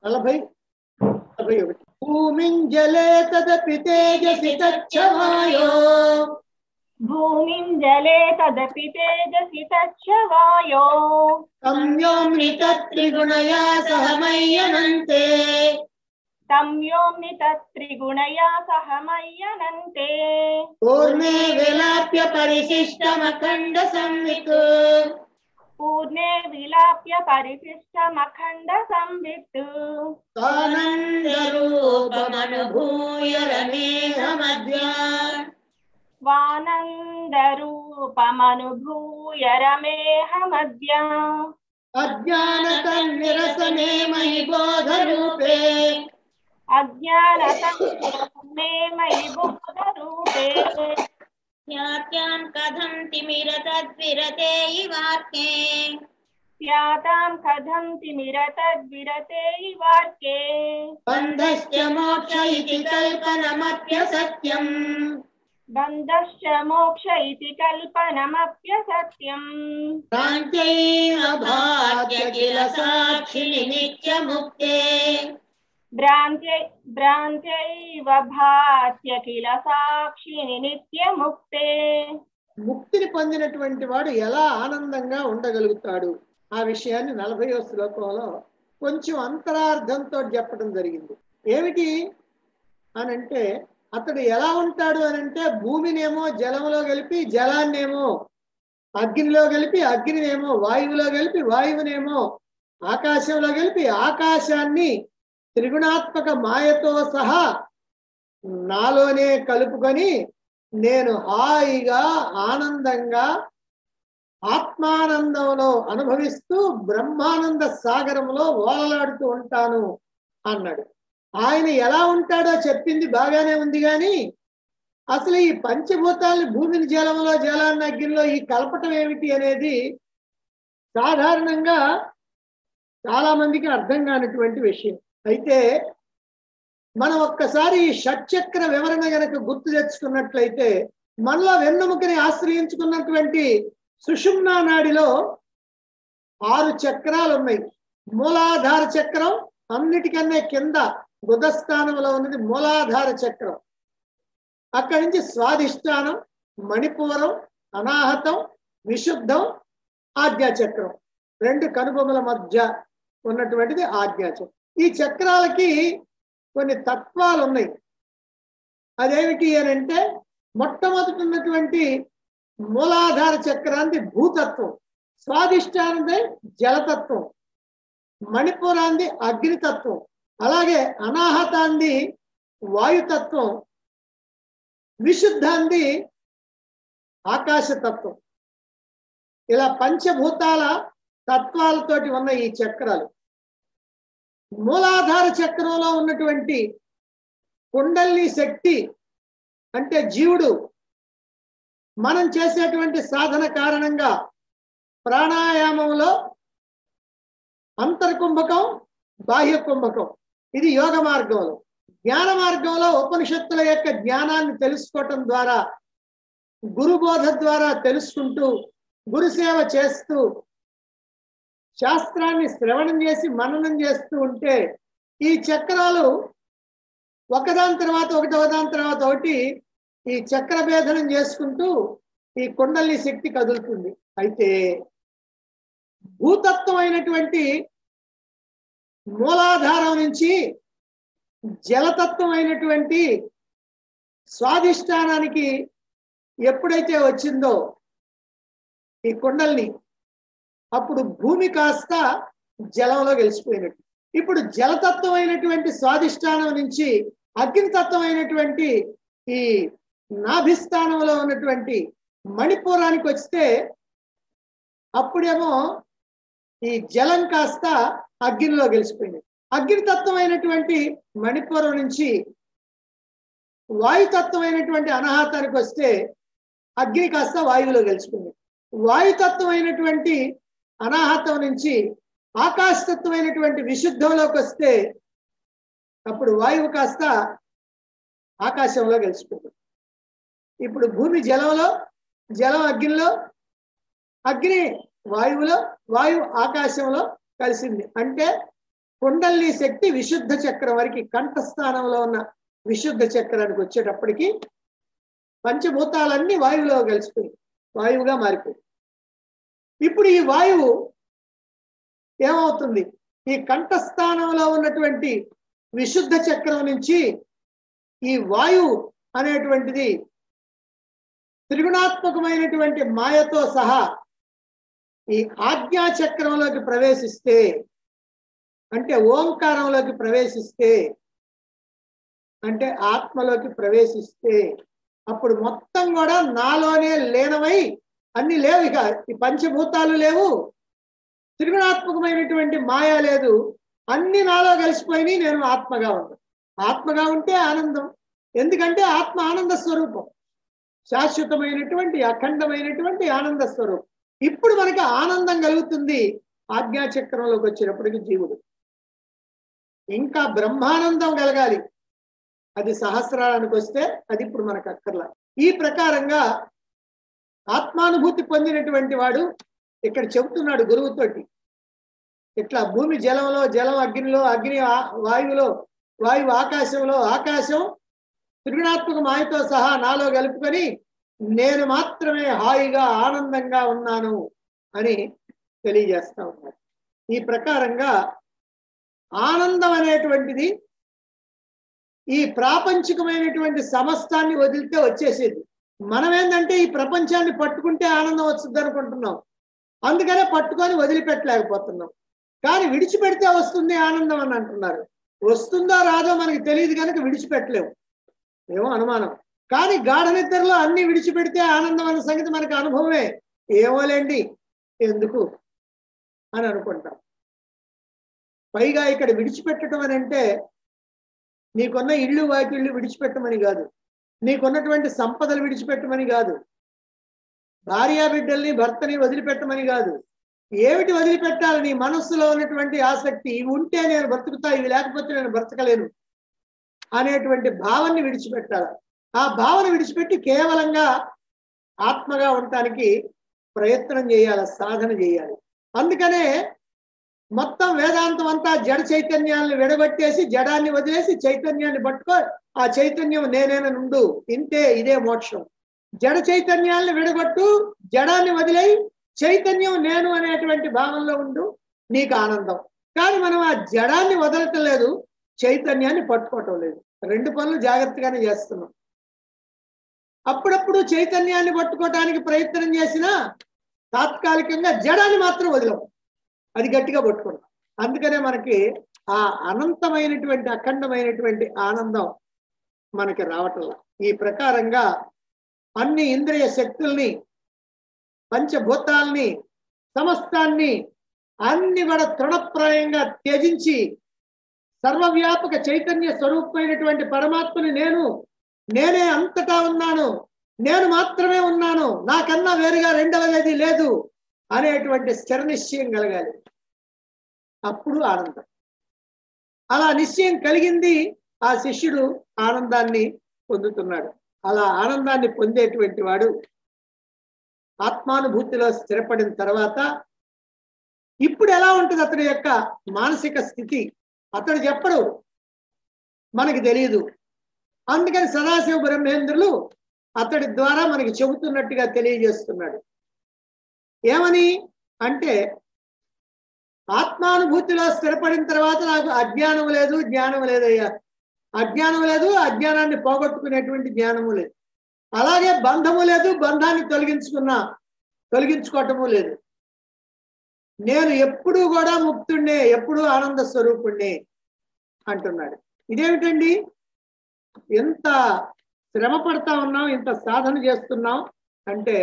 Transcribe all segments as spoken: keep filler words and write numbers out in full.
నలభై నలభై ఒకటి భూమిం జలే తదపి తేజసి తచ్చవాయో భూమిం జలే తదపి తేజసి తచ్చ వాయో సంయోమ్నిత త్రిగుణయా సహమయ్యనంతే సంయోమ్నిత త్రిగుణయా సహమయ్యనంతే పూర్ణే విలాప్య పరిశిష్టమఖండ సంవిత్ పూర్ణే విలాప్య పరిశిష్టమఖండ సంవిత్ ఆనందరూపమనుభూయ రమేహమద్య స్వానందరూపమనుభూయ రమేహమద్య అజ్ఞానతన్నిరసనే మయి బోధరూపే అజ్ఞానతమే మయి బోధరూపే ఖ్యాత్యాం కథం తిమిరతద్విరతే ఇవార్కే స్యాతాం కథం తిమిరతద్విరతే ఇవార్కే బంధశ్చ మోక్ష ఇతి కల్పనమప్యసత్యం బంధశ్చ మోక్ష ఇతి కల్పనమప్యసత్యం ప్రాంచైవ భాగ్య కిల సాక్షిని నిత్యముక్తే భ్రాంత్యై భ్రాంత్యైవ భాత్య కిల సాక్షిని నిత్యముక్తే ముక్తిని పొందినటువంటి వాడు ఎలా ఆనందంగా ఉండగలుగుతాడు ఆ విషయాన్ని నలభైవ శ్లోకంలో కొంచెం అంతరార్థంతో చెప్పడం జరిగింది. ఏమిటి అనంటే అతడు ఎలా ఉంటాడు అనంటే భూమినేమో జలంలో కలిపి జలాన్నేమో అగ్నిలో కలిపి అగ్నినేమో వాయువులో కలిపి వాయువునేమో ఆకాశంలో కలిపి ఆకాశాన్ని త్రిగుణాత్మక మాయతో సహా నాలోనే కలుపుకొని నేను హాయిగా ఆనందంగా ఆత్మానందంలో అనుభవిస్తూ బ్రహ్మానంద సాగరంలో ఓలలాడుతూ ఉంటాను అన్నాడు. ఆయన ఎలా ఉంటాడో చెప్పింది బాగానే ఉంది, కానీ అసలు ఈ పంచభూతాలని భూమిని జలంలో జలాన్ని అగ్నిలో ఈ కలపటం ఏమిటి అనేది సాధారణంగా చాలా మందికి అర్థం కానటువంటి విషయం. అయితే మనం ఒక్కసారి ఈ షట్చక్ర వివరణ గనక గుర్తు తెచ్చుకున్నట్లయితే మనలో వెన్నెముకని ఆశ్రయించుకున్నటువంటి సుషుమ్నా నాడిలో ఆరు చక్రాలు ఉన్నాయి. మూలాధార చక్రం అన్నిటికన్నా కింద బుధస్థానంలో ఉన్నది మూలాధార చక్రం. అక్కడి నుంచి స్వాధిష్టానం, మణిపూరం, అనాహతం, విశుద్ధం, ఆజ్ఞాచక్రం, రెండు కనుబొమ్మల మధ్య ఉన్నటువంటిది ఆజ్ఞాచక్రం. ఈ చక్రాలకి కొన్ని తత్వాలు ఉన్నాయి. అదేమిటి అని అంటే మొట్టమొదటి ఉన్నటువంటి మూలాధార చక్రాంది భూతత్వం, స్వాధిష్టానంది జలతత్వం, మణిపూరాంది అగ్నితత్వం, అలాగే అనాహతాంది వాయుతత్వం, విశుద్ధాంది ఆకాశతత్వం. ఇలా పంచభూతాల తత్వాలతోటి ఉన్న ఈ చక్రాలు. మూలాధార చక్రంలో ఉన్నటువంటి కుండలిని శక్తి అంటే జీవుడు మనం చేసేటువంటి సాధన కారణంగా ప్రాణాయామంలో అంతర్కుంభకం, బాహ్య కుంభకం, ఇది యోగ మార్గంలో. జ్ఞాన మార్గంలో ఉపనిషత్తుల యొక్క జ్ఞానాన్ని తెలుసుకోవటం ద్వారా, గురుబోధ ద్వారా తెలుసుకుంటూ, గురుసేవ చేస్తూ, శాస్త్రాన్ని శ్రవణం చేసి మననం చేస్తూ ఉంటే ఈ చక్రాలు ఒకదాని తర్వాత ఒకటి ఒకదాని తర్వాత ఒకటి ఈ చక్ర భేదనం చేసుకుంటూ ఈ కుండలిని శక్తి కదులుతుంది. అయితే భూతత్వం అయినటువంటి మూలాధారం నుంచి జలతత్వం అయినటువంటి స్వాధిష్టానానికి ఎప్పుడైతే వచ్చిందో ఈ కుండలిని, అప్పుడు భూమి కాస్త జలంలో గెలిచిపోయినట్టు. ఇప్పుడు జలతత్వం అయినటువంటి స్వాధిష్టానం నుంచి అగ్నితత్వం అయినటువంటి ఈ నాభిస్థానంలో ఉన్నటువంటి మణిపూరానికి వస్తే అప్పుడేమో ఈ జలం కాస్త అగ్నిలో గెలిచిపోయింది. అగ్నితత్వం అయినటువంటి మణిపూరం నుంచి వాయుతత్వం అయినటువంటి అనాహతానికి వస్తే అగ్ని కాస్త వాయువులో గెలిచిపోయింది. వాయుతత్వం అయినటువంటి అనాహతం నుంచి ఆకాశతత్వం అయినటువంటి విశుద్ధంలోకి వస్తే అప్పుడు వాయువు కాస్త ఆకాశంలో కలిసిపోతుంది. ఇప్పుడు భూమి జలంలో, జలం అగ్నిలో, అగ్ని వాయువులో, వాయువు ఆకాశంలో కలిసింది. అంటే కుండలిని శక్తి విశుద్ధ చక్రం వరకు కంఠస్థానంలో ఉన్న విశుద్ధ చక్రానికి వచ్చేటప్పటికి పంచభూతాలన్నీ వాయువులో కలిసిపోయి వాయువుగా మారిపోయి ఇప్పుడు ఈ వాయువు ఏమవుతుంది? ఈ కంఠస్థానంలో ఉన్నటువంటి విశుద్ధ చక్రం నుంచి ఈ వాయువు అనేటువంటిది త్రిగుణాత్మకమైనటువంటి మాయతో సహా ఈ ఆజ్ఞా చక్రంలోకి ప్రవేశిస్తే, అంటే ఓంకారంలోకి ప్రవేశిస్తే, అంటే ఆత్మలోకి ప్రవేశిస్తే అప్పుడు మొత్తం కూడా నాలోనే లీనమై అన్ని లేవు. ఇక ఈ పంచభూతాలు లేవు, త్రిగుణాత్మకమైనటువంటి మాయ లేదు, అన్ని నాలో కలిసిపోయి నేను ఆత్మగా ఉన్నాను. ఆత్మగా ఉంటే ఆనందం, ఎందుకంటే ఆత్మ ఆనంద స్వరూపం, శాశ్వతమైనటువంటి అఖండమైనటువంటి ఆనంద స్వరూపం. ఇప్పుడు మనకి ఆనందం కలుగుతుంది ఆజ్ఞాచక్రంలోకి వచ్చినప్పటికీ జీవుడు. ఇంకా బ్రహ్మానందం కలగాలి, అది సహస్రానికి వస్తే అది ఇప్పుడు మనకు అక్కర్లా. ఈ ప్రకారంగా ఆత్మానుభూతి పొందినటువంటి వాడు ఇక్కడ చెబుతున్నాడు గురువుతోటి, ఇట్లా భూమి జలంలో, జలం అగ్నిలో, అగ్ని వాయువులో, వాయువు ఆకాశంలో, ఆకాశం త్రిగుణాత్మక మాయతో సహా నాలో కలుపుకొని నేను మాత్రమే హాయిగా ఆనందంగా ఉన్నాను అని తెలియజేస్తా ఉన్నాడు. ఈ ప్రకారంగా ఆనందం అనేటువంటిది ఈ ప్రాపంచికమైనటువంటి సమస్తాన్ని వదిలితే వచ్చేసేది. మనం ఏంటంటే ఈ ప్రపంచాన్ని పట్టుకుంటే ఆనందం వస్తుంది అనుకుంటున్నాం, అందుకనే పట్టుకొని వదిలిపెట్టలేకపోతున్నాం. కానీ విడిచిపెడితే వస్తుంది ఆనందం అని అంటున్నారు. వస్తుందో రాదో మనకి తెలియదు కనుక విడిచిపెట్టలేము, ఏమో అనుమానం. కానీ గాఢ నిద్రలో అన్ని విడిచిపెడితే ఆనందం అన్న సంగతి మనకు అనుభవమే. ఏమోలేండి ఎందుకు అని అనుకుంటాం. పైగా ఇక్కడ విడిచిపెట్టడం అని అంటే నీకున్న ఇళ్ళు వాకిళ్ళు విడిచిపెట్టమని కాదు, నీకున్నటువంటి సంపదలు విడిచిపెట్టమని కాదు, భార్యా బిడ్డల్ని భర్తని వదిలిపెట్టమని కాదు. ఏమిటి వదిలిపెట్టాలి? నీ మనస్సులో ఉన్నటువంటి ఆసక్తి, ఇవి ఉంటే నేను బ్రతుకుతా, ఇవి లేకపోతే నేను బ్రతకలేను అనేటువంటి భావాన్ని విడిచిపెట్టాలి. ఆ భావన విడిచిపెట్టి కేవలంగా ఆత్మగా ఉండటానికి ప్రయత్నం చేయాలి, సాధన చేయాలి. అందుకనే మొత్తం వేదాంతం అంతా జడ చైతన్యాన్ని విడగొట్టేసి జడాన్ని వదిలేసి చైతన్యాన్ని పట్టుకో, ఆ చైతన్యం నేనేన నుండు, ఇంతే, ఇదే మోక్షం. జడ చైతన్యాన్ని విడగొట్టు, జడాన్ని వదిలేయి, చైతన్యం నేను అనేటువంటి భావంలో ఉండు, నీకు ఆనందం. కానీ మనం ఆ జడాన్ని వదలటం లేదు, చైతన్యాన్ని పట్టుకోవటం లేదు. రెండు పనులు జాగ్రత్తగానే చేస్తున్నాం. అప్పుడప్పుడు చైతన్యాన్ని పట్టుకోవటానికి ప్రయత్నం చేసినా తాత్కాలికంగా జడాన్ని మాత్రం వదిలేం, అది గట్టిగా పట్టుకుంటాం. అందుకనే మనకి ఆ అనంతమైనటువంటి అఖండమైనటువంటి ఆనందం మనకి రావటంలా. ఈ ప్రకారంగా అన్ని ఇంద్రియ శక్తుల్ని, పంచభూతాల్ని, సమస్తాన్ని అన్ని కూడా తృణప్రాయంగా త్యజించి సర్వవ్యాపక చైతన్య స్వరూపమైనటువంటి పరమాత్మని నేను నేనే అంతటా ఉన్నాను, నేను మాత్రమే ఉన్నాను, నాకన్నా వేరుగా రెండవది లేదు అనేటువంటి స్థిర నిశ్చయం కలగాలి. అప్పుడు ఆనందం. అలా నిశ్చయం కలిగింది, ఆ శిష్యుడు ఆనందాన్ని పొందుతున్నాడు. అలా ఆనందాన్ని పొందేటువంటి వాడు ఆత్మానుభూతిలో స్థిరపడిన తర్వాత ఇప్పుడు ఎలా ఉంటుంది అతడి యొక్క మానసిక స్థితి? అతడు చెప్పడు, మనకి తెలియదు. అందుకని సదాశివ బ్రహ్మేంద్రులు అతడి ద్వారా మనకి చెబుతున్నట్టుగా తెలియజేస్తున్నాడు. ఏమని అంటే, ఆత్మానుభూతిలో స్థిరపడిన తర్వాత నాకు అజ్ఞానం లేదు, జ్ఞానం లేదయ్యా. అజ్ఞానం లేదు, అజ్ఞానాన్ని పోగొట్టుకునేటువంటి జ్ఞానము లేదు. అలాగే బంధము లేదు, బంధాన్ని తొలగించుకున్నా తొలగించుకోవటము లేదు. నేను ఎప్పుడూ కూడా ముక్తుణ్ణే, ఎప్పుడూ ఆనంద స్వరూపుణ్ణే అంటున్నాడు. ఇదేమిటండి, ఎంత శ్రమ పడతా ఉన్నాం, ఇంత సాధన చేస్తున్నాం అంటే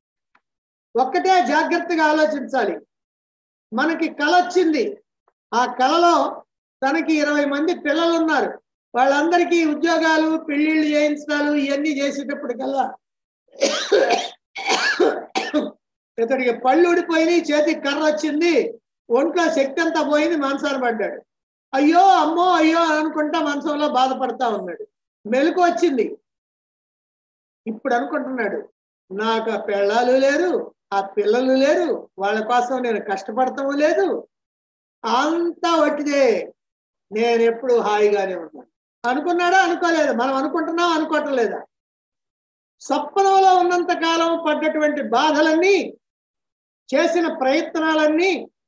ఒక్కటే జాగ్రత్తగా ఆలోచించాలి. మనకి కళ వచ్చింది, ఆ కళలో తనకి ఇరవై మంది పిల్లలు ఉన్నారు, వాళ్ళందరికీ ఉద్యోగాలు, పెళ్లిళ్ళు చేయించడాలు ఇవన్నీ చేసేటప్పటికల్లా ఇతడికి పళ్ళు ఊడిపోయినాయి, చేతికి కర్ర వచ్చింది, ఒంట్లో శక్తి అంతా పోయింది, మంచాన పడ్డాడు. అయ్యో అమ్మో అయ్యో అనుకుంటా మనసులో బాధపడతా ఉన్నాడు. మెలకు వచ్చింది. ఇప్పుడు అనుకుంటున్నాడు, నాకు ఆ పెళ్ళాలు లేరు, ఆ పిల్లలు లేరు, వాళ్ళ కోసం నేను కష్టపడతాము లేదు, అంతా వట్టిదే, నేను ఎప్పుడు హాయిగానే ఉన్నాను. అనుకున్నాడా? అనుకోలేదు. మనం అనుకుంటున్నాం, అనుకోవటం లేదా? స్వప్నంలో ఉన్నంత కాలం పడ్డటువంటి బాధలన్నీ, చేసిన ప్రయత్నాలన్నీ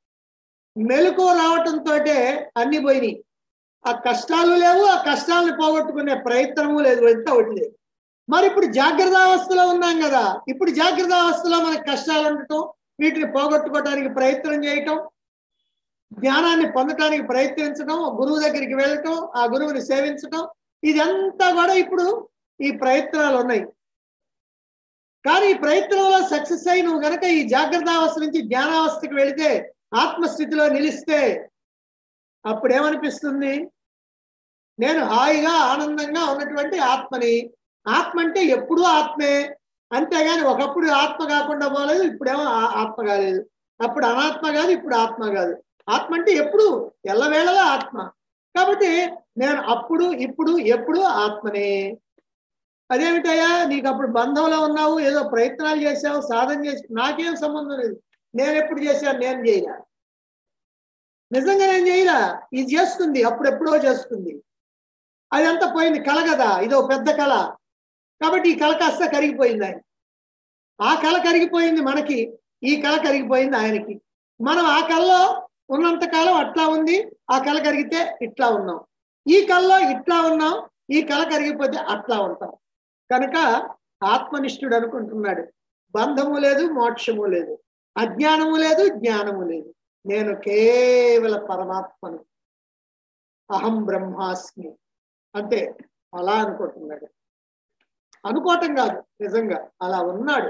మెలకు రావటంతో అన్ని పోయినాయి. ఆ కష్టాలు లేవు, ఆ కష్టాలను పోగొట్టుకునే ప్రయత్నము లేదు, ఎంత వట్టిదే. మరి ఇప్పుడు జాగ్రత్త అవస్థలో ఉన్నాం కదా, ఇప్పుడు జాగ్రత్త అవస్థలో మనకు కష్టాలు ఉండటం, వీటిని పోగొట్టుకోవడానికి ప్రయత్నం చేయటం, జ్ఞానాన్ని పొందటానికి ప్రయత్నించడం, గురువు దగ్గరికి వెళ్ళటం, ఆ గురువుని సేవించటం, ఇదంతా కూడా ఇప్పుడు ఈ ప్రయత్నాలు ఉన్నాయి. కానీ ఈ ప్రయత్నంలో సక్సెస్ అయి నువ్వు గనక ఈ జాగ్రత్త అవస్థ నుంచి జ్ఞానావస్థకి వెళితే, ఆత్మస్థితిలో నిలిస్తే, అప్పుడు ఏమనిపిస్తుంది? నేను హాయిగా ఆనందంగా ఉన్నటువంటి ఆత్మని. ఆత్మ అంటే ఎప్పుడూ ఆత్మే, అంతేగాని ఒకప్పుడు ఆత్మ కాకుండా పోలేదు, ఇప్పుడేమో ఆత్మ కాలేదు. అప్పుడు అనాత్మ కాదు, ఇప్పుడు ఆత్మ కాదు. ఆత్మ అంటే ఎప్పుడు ఎల్లవేళలా ఆత్మ. కాబట్టి నేను అప్పుడు ఇప్పుడు ఎప్పుడు ఆత్మనే. అదేమిటయ్యా, నీకు అప్పుడు బంధంలో ఉన్నావు, ఏదో ప్రయత్నాలు చేసావు, సాధన చేసి, నాకేం సంబంధం లేదు. నేను ఎప్పుడు చేశాను? నేను చేయరా? నిజంగా నేను చేయరా? ఇది చేస్తుంది, అప్పుడెప్పుడో చేస్తుంది. అదంతా పోయింది, కళ కదా, ఇదో పెద్ద కళ. కాబట్టి ఈ కళ కాస్త కరిగిపోయింది ఆయన. ఆ కళ కరిగిపోయింది మనకి, ఈ కళ కరిగిపోయింది ఆయనకి. మనం ఆ కళలో ఉన్నంత కాలం అట్లా ఉంది, ఆ కళ కరిగితే ఇట్లా ఉన్నాం. ఈ కళలో ఇట్లా ఉన్నాం, ఈ కళ కరిగిపోతే అట్లా ఉంటాం. కనుక ఆత్మనిష్ఠుడు అనుకుంటున్నాడు, బంధము లేదు, మోక్షము లేదు, అజ్ఞానము లేదు, జ్ఞానము లేదు, నేను కేవల పరమాత్మను, అహం బ్రహ్మాస్మి, అంతే. అలా అనుకుంటున్నాడు. అనుకోవటం కాదు, నిజంగా అలా ఉన్నాడు.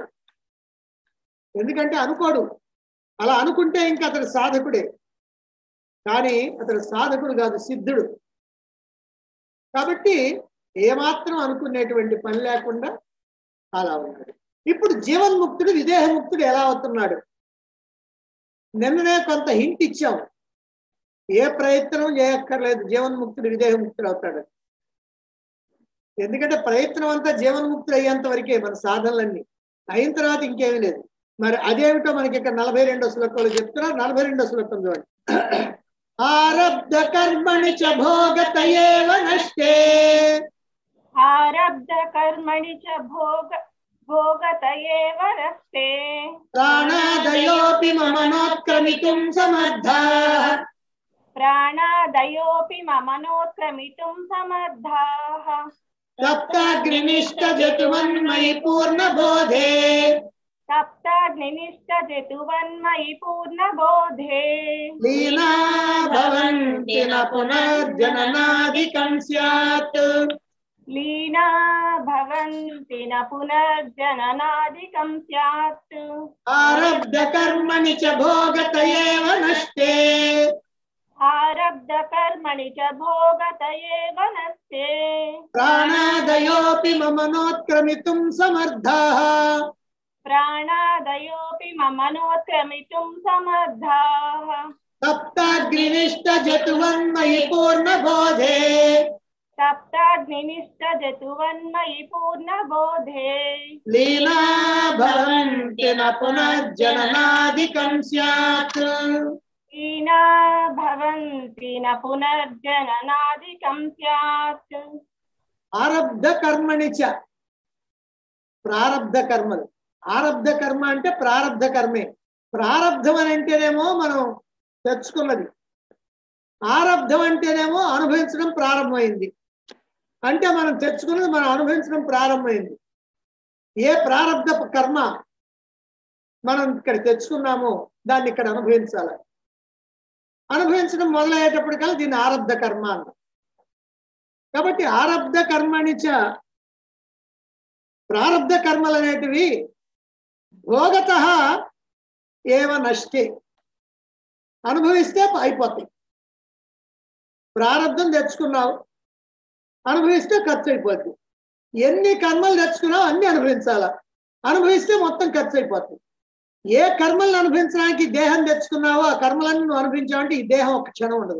ఎందుకంటే అనుకోడు. అలా అనుకుంటే ఇంకా అతడు సాధకుడే, కానీ అతడు సాధకుడు కాదు, సిద్ధుడు. కాబట్టి ఏమాత్రం అనుకునేటువంటి పని లేకుండా అలా ఉన్నాడు. ఇప్పుడు జీవన్ముక్తుడు, విదేహముక్తుడు ఎలా అవుతున్నాడు? నిన్ననే కొంత హింట్ ఇచ్చాం. ఏ ప్రయత్నం చేయక్కర్లేదు, జీవన్ముక్తుడు విదేహముక్తుడు అవుతాడు. ఎందుకంటే ప్రయత్నం అంతా జీవన్ముక్తుడు అయ్యేంత వరకే మన సాధనలన్నీ, అయిన తర్వాత ఇంకేమీ లేదు. మరి అదేమిటో మనకి ఇక్కడ నలభై రెండో శ్లోకంలో చెప్తున్నారు. నలభై రెండో శ్లోకం చూడండి. ఆరబ్ధ కర్మణి చ భోగతయేవ నష్టే, ఆరబ్ధ కర్మణి చ భోగ భోగతయేవ నష్టే, ప్రాణాదయోపి మమనోత్క్రమితుం సమర్థాః, ప్రాణాదయోపి మమనోత్క్రమితుం సమర్థాః, తప్తాగ్నినిష్టజతువన్మయి పూర్ణబోధే, తప్తాగ్నినిష్టజతువన్మయి పూర్ణబోధే, లీనా భవంతి న పునర్జననాదికం స్యాత్, లీనా భవంతి న పునర్జననాదికం స్యాత్, ఆరబ్ధ కర్మణి చ భోగతయేవ నష్టే, ఆరబ్ధ కర్మణి చ భోగతయేవ నష్టే, ప్రాణాదయోపి మమనోత్క్రమితుం సమర్థాః, ప్రాణాదయోపి మమనోత్క్రమితుం సమర్థాః, తప్తాగ్నినిష్టజతువన్మయి పూర్ణబోధే, తప్తాగ్నినిష్టజతువన్మయి పూర్ణబోధే, లీనా భవంతి న పునర్జననాదికం స్యాత్, లీనా భవంతి న పునర్జననాదికం స్యాత్. ఆరబ్ధ కర్మణి చ, ప్రారబ్ధ కర్మలు. ఆరబ్ధ కర్మ అంటే ప్రారబ్ధ కర్మే. ప్రారబ్ధం అని అంటేనేమో మనం తెచ్చుకున్నది, ఆరబ్ధం అంటేనేమో అనుభవించడం ప్రారంభమైంది. అంటే మనం తెచ్చుకున్నది మనం అనుభవించడం ప్రారంభమైంది. ఏ ప్రారబ్ధ కర్మ మనం ఇక్కడ తెచ్చుకున్నామో దాన్ని ఇక్కడ అనుభవించాలి. అనుభవించడం మొదలయ్యేటప్పటికల్లా దీన్ని ఆరబ్ధ కర్మ అన్న. కాబట్టి ఆరబ్ధ కర్మని చ, ప్రారబ్ధ కర్మలు అనేటివి భోగతః ఏవ నష్టే, అనుభవిస్తే అయిపోతాయి. ప్రారబ్ధం తెచ్చుకున్నావు, అనుభవిస్తే ఖర్చు అయిపోద్ది. ఎన్ని కర్మలు తెచ్చుకున్నావు అన్ని అనుభవించాలా, అనుభవిస్తే మొత్తం ఖర్చు అయిపోతుంది. ఏ కర్మలను అనుభవించడానికి దేహం తెచ్చుకున్నావో ఆ కర్మలన్నీ నువ్వు అనుభవించావంటే ఈ దేహం ఒక క్షణం ఉండదు.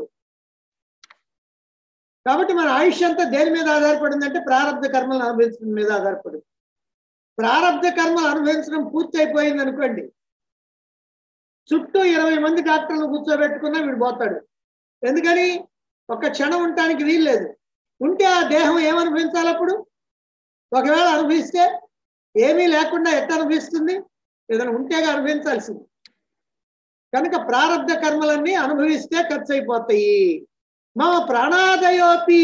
కాబట్టి మన ఆయుష్ అంతా దేని మీద ఆధారపడిందంటే ప్రారబ్ధ కర్మలను అనుభవించడం మీద ఆధారపడింది. ప్రారబ్ధ కర్మలు అనుభవించడం పూర్తి అయిపోయింది అనుకోండి, చుట్టూ ఇరవై మంది డాక్టర్లు కూర్చోబెట్టుకున్నా వీడు పోతాడు. ఎందుకని? ఒక క్షణం ఉండటానికి వీల్లేదు. ఉంటే ఆ దేహం ఏమనుభవించాలి అప్పుడు? ఒకవేళ అనుభవిస్తే ఏమీ లేకుండా ఎట్లా అనుభవిస్తుంది? ఏదైనా ఉంటేగా అనుభవించాల్సింది. కనుక ప్రారంధ కర్మలన్నీ అనుభవిస్తే ఖర్చు అయిపోతాయి. మమ ప్రాణాదయోపి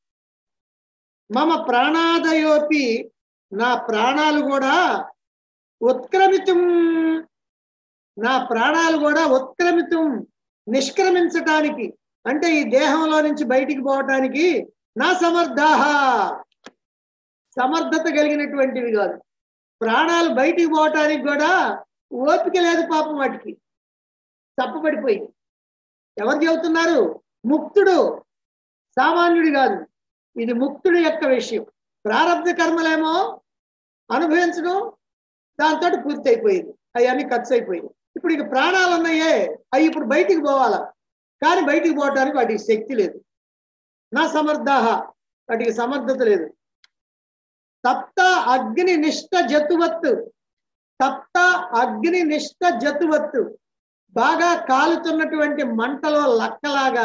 మమ ప్రాణాదయోపి నా ప్రాణాలు కూడా ఉత్క్రమితం నా ప్రాణాలు కూడా ఉత్క్రమితం నిష్క్రమించటానికి, అంటే ఈ దేహంలో నుంచి బయటికి పోవటానికి నా సమర్థాహ సమర్థత కలిగినటువంటివి కాదు. ప్రాణాలు బయటికి పోవటానికి కూడా ఓపిక లేదు పాపం, వాటికి తప్పబడిపోయింది. ఎవరు చెబుతున్నారు? ముక్తుడు, సామాన్యుడు కాదు. ఇది ముక్తుడి యొక్క విషయం. ప్రారంధ కర్మలేమో అనుభవించడం, దాంతో పూర్తి అయిపోయింది, అవన్నీ ఖర్చు అయిపోయింది. ఇప్పుడు ఇక ప్రాణాలు ఉన్నాయే, అవి ఇప్పుడు బయటికి పోవాలా, కానీ బయటికి పోవటానికి వాటికి శక్తి లేదు. నా సమర్థాహ, వాటికి సమర్థత లేదు. తప్త అగ్ని నిష్ట జతువత్తు తప్త అగ్ని నిష్ట జతువత్తు బాగా కాలుతున్నటువంటి మంటలో లక్కలాగా,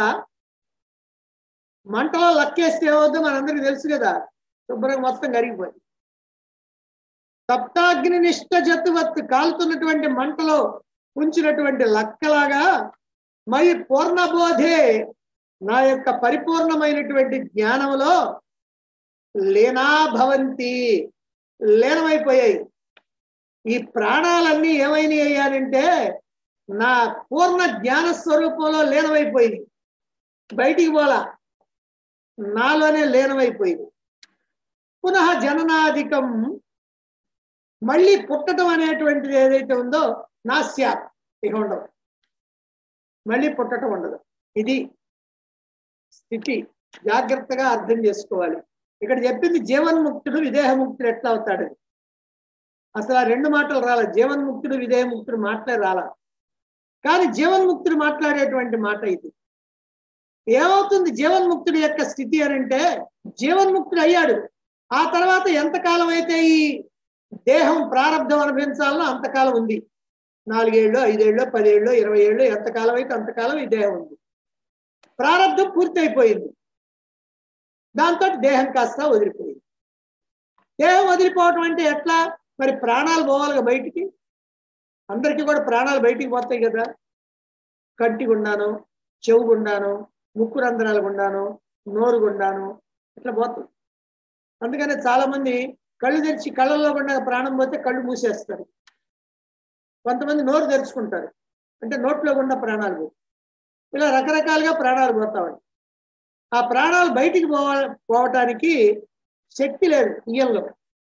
మంటలో లక్కేస్తే ఏమవుద్దో మనందరికీ తెలుసు కదా, శుభ్రంగా మొత్తం కరిగిపోయింది. తప్తాగ్ని నిష్ట జతువత్తు కాలుతున్నటువంటి మంటలో ఉంచినటువంటి లక్కలాగా మై పూర్ణబోధే నా యొక్క పరిపూర్ణమైనటువంటి జ్ఞానంలో లీనాభవంతి లీనమైపోయాయి. ఈ ప్రాణాలన్నీ ఏమైనా అయ్యానంటే నా పూర్ణ జ్ఞాన స్వరూపంలో లీనమైపోయింది, బయటికి పోలా, నాలోనే లీనమైపోయింది. పునః జననాధికం, మళ్ళీ పుట్టడం అనేటువంటిది ఏదైతే ఉందో నాస్యా, ఇక ఉండదు, మళ్ళీ పుట్టడం ఉండదు. ఇది స్థితి. జాగ్రత్తగా అర్థం చేసుకోవాలి. ఇక్కడ చెప్పింది జీవన్ముక్తుడు విదేహముక్తుడు ఎట్లా అవుతాడు. అసలు ఆ రెండు మాటలు రాలా, జీవన్ముక్తుడు విదేహముక్తుడు మాటలే రాలా. కానీ జీవన్ముక్తుడు మాట్లాడేటువంటి మాట ఇది. ఏమవుతుంది జీవన్ముక్తుడి యొక్క స్థితి అని అంటే, జీవన్ముక్తుడు అయ్యాడు, ఆ తర్వాత ఎంతకాలం అయితే ఈ దేహం ప్రారంధం అనుభవించాలనో అంతకాలం ఉంది. నాలుగేళ్ళు, ఐదేళ్ళు, పదేళ్ళు, ఇరవై ఏళ్ళు, ఎంతకాలం అయితే అంతకాలం ఈ దేహం ఉంది. ప్రారంధం పూర్తి అయిపోయింది, దాంతో దేహం కాస్త వదిలిపోయింది. దేహం వదిలిపోవటం అంటే ఎట్లా? మరి ప్రాణాలు పోవాలిగా బయటికి. అందరికీ కూడా ప్రాణాలు బయటికి పోతాయి కదా, కంటి గుండాను, చెవు గుండాను, ముక్కు రంధ్రాలు గుండాను, నోరు గుండాను, ఇట్లా పోతుంది. అందుకనే చాలా మంది కళ్ళు తెరిచి కళ్ళల్లో గుండా ప్రాణం పోతే కళ్ళు మూసేస్తారు. కొంతమంది నోరు తెరుచుకుంటారు, అంటే నోట్లో గుండా ప్రాణాలు పోతాయి. ఇలా రకరకాలుగా ప్రాణాలు పోతామండి. ఆ ప్రాణాలు బయటికి పోవ పోవటానికి శక్తి లేదు ఇయ్యంలో.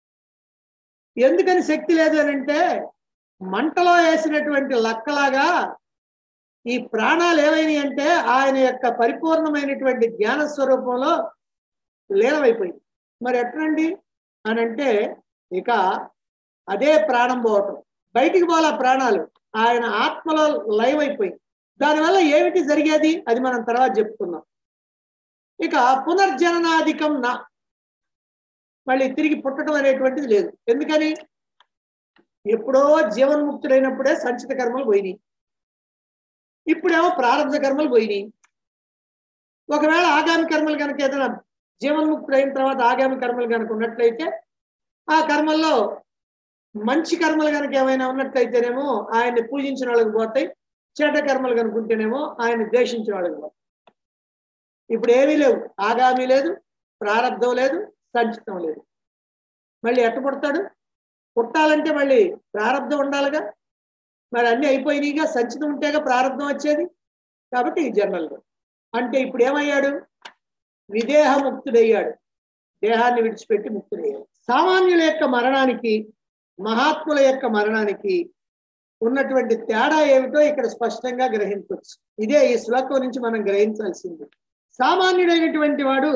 ఎందుకని శక్తి లేదు అని అంటే, మంటలో వేసినటువంటి లక్కలాగా ఈ ప్రాణాలు ఏమైనాయి అంటే ఆయన యొక్క పరిపూర్ణమైనటువంటి జ్ఞాన స్వరూపంలో లీనమైపోయింది. మరి ఎట్లండి అని అంటే, ఇక అదే ప్రాణం పోవటం, బయటికి పోల ప్రాణాలు, ఆయన ఆత్మలో లయమైపోయింది. దానివల్ల ఏమిటి జరిగేది అది మనం తర్వాత చెప్పుకున్నాం. ఇక పునర్జననాధికం నా, మళ్ళీ తిరిగి పుట్టడం అనేటువంటిది లేదు. ఎందుకని? ఎప్పుడో జీవన్ముక్తుడైనప్పుడే సంచిత కర్మలు పోయినాయి, ఇప్పుడేమో ప్రారంభ కర్మలు పోయినాయి. ఒకవేళ ఆగామి కర్మలు కనుక ఏదైనా జీవన్ముక్తుడైన తర్వాత ఆగామి కర్మలు కనుక ఉన్నట్లయితే, ఆ కర్మల్లో మంచి కర్మలు కనుక ఏమైనా ఉన్నట్లయితేనేమో ఆయన్ని పూజించిన వాళ్ళకి పోతాయి, చెడ్డ కర్మలు కనుకుంటేనేమో ఆయన ద్వేషించిన వాళ్ళకి పోతాయి. ఇప్పుడు ఏమీ లేవు, ఆగామి లేదు, ప్రారంధం లేదు, సంచితం లేదు. మళ్ళీ ఎట్ట పుడతాడు? పుట్టాలంటే మళ్ళీ ప్రారంధం ఉండాలిగా, మరి అన్నీ అయిపోయినాయిగా, సంచితం ఉంటేగా ప్రారంధం వచ్చేది. కాబట్టి ఈ జన్మల్లో అంటే ఇప్పుడు ఏమయ్యాడు? విదేహముక్తుడయ్యాడు, దేహాన్ని విడిచిపెట్టి ముక్తుడయ్యాడు. సామాన్యుల యొక్క మరణానికి మహాత్ముల యొక్క మరణానికి ఉన్నటువంటి తేడా ఏమిటో ఇక్కడ స్పష్టంగా గ్రహించవచ్చు. ఇదే ఈ శ్లోకం నుంచి మనం గ్రహించాల్సింది. సామాన్యుడైనటువంటి వాడు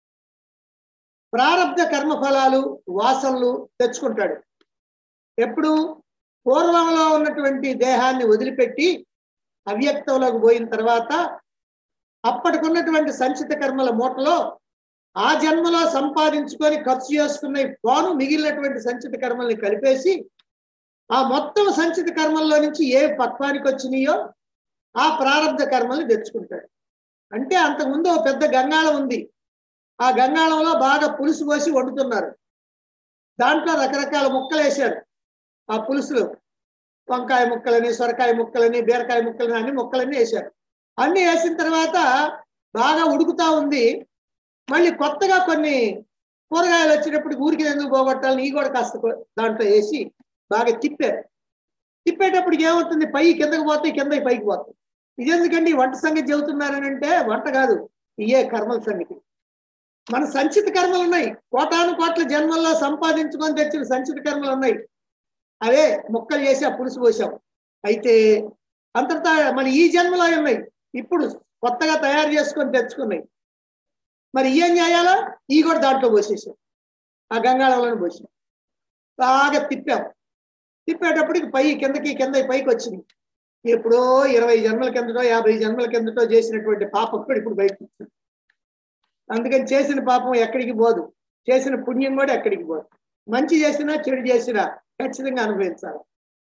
ప్రారబ్ధ కర్మఫలాలు, వాసనలు తెచ్చుకుంటాడు. ఎప్పుడు? పూర్వంలో ఉన్నటువంటి దేహాన్ని వదిలిపెట్టి అవ్యక్తంలోకి పోయిన తర్వాత అప్పటికున్నటువంటి సంచిత కర్మల మూటలో ఆ జన్మలో సంపాదించుకొని ఖర్చు చేసుకున్న పోను మిగిలినటువంటి సంచిత కర్మల్ని కలిపేసి ఆ మొత్తం సంచిత కర్మల్లో నుంచి ఏ పక్వానికి వచ్చినాయో ఆ ప్రారంభ కర్మల్ని తెచ్చుకుంటాడు. అంటే అంతకుముందు ఒక పెద్ద గంగాళం ఉంది. ఆ గంగాళంలో బాగా పులుసు పోసి వండుతున్నారు. దాంట్లో రకరకాల ముక్కలు వేశారు. ఆ పులుసులో వంకాయ ముక్కలని, సొరకాయ ముక్కలని, బీరకాయ ముక్కలని అన్ని ముక్కలన్నీ వేశారు. అన్ని వేసిన తర్వాత బాగా ఉడుకుతా ఉంది. మళ్ళీ కొత్తగా కొన్ని కూరగాయలు వచ్చేటప్పుడు ఊరికి ఎందుకు పోగొట్టాలని ఈ కూడా కాస్త దాంట్లో వేసి బాగా తిప్పారు. తిప్పేటప్పటికి ఏమవుతుంది, పై కిందకి పోతాయి, కింద పైకి పోతాయి. ఇదెందుకండి వంట సంగతి చెబుతున్నారని అంటే, వంట కాదు, ఇయే కర్మల సంగతి. మన సంచిత కర్మలు ఉన్నాయి, కోటాను కోట్ల జన్మల్లో సంపాదించుకొని తెచ్చిన సంచిత కర్మలు ఉన్నాయి. అవే ముక్కలు చేసి ఆ పులుసు పోసాం. అయితే అంతటా మన ఈ జన్మలో ఉన్నాయి, ఇప్పుడు కొత్తగా తయారు చేసుకొని తెచ్చుకున్నాయి. మరి ఏం చేయాలా, ఈ కూడా దాంట్లో పోసేసాం, ఆ గంగాళంలో పోసాం. బాగా తిప్పాం. తిప్పేటప్పటికి పై కిందకి కింద పైకి వచ్చింది. ఎప్పుడో ఇరవై జన్మల కిందటో యాభై జన్మల కిందటో చేసినటువంటి పాపం కూడా ఇప్పుడు బయటకు వచ్చింది. అందుకని చేసిన పాపం ఎక్కడికి పోదు, చేసిన పుణ్యం కూడా ఎక్కడికి పోదు. మంచి చేసినా చెడు చేసినా ఖచ్చితంగా అనుభవించాలి.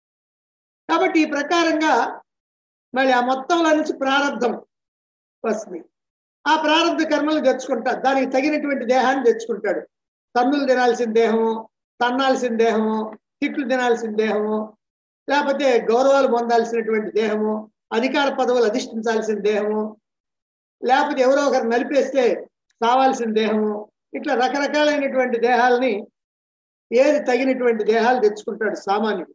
కాబట్టి ఈ ప్రకారంగా మళ్ళీ ఆ మొత్తంలో నుంచి ప్రారంధం వస్తుంది. ఆ ప్రారంధ కర్మలు తెచ్చుకుంటాడు. దానికి తగినటువంటి దేహాన్ని తెచ్చుకుంటాడు. తన్నులు తినాల్సిన దేహము, తన్నాల్సిన దేహము, తిట్లు తినాల్సిన దేహము, లేకపోతే గౌరవాలు పొందాల్సినటువంటి దేహము, అధికార పదవులు అధిష్ఠించాల్సిన దేహము, లేకపోతే ఎవరో ఒకరు నలిపేస్తే కావాల్సిన దేహము, ఇట్లా రకరకాలైనటువంటి దేహాలని ఏది తగినటువంటి దేహాలు తెచ్చుకుంటాడు సామాన్యుడు.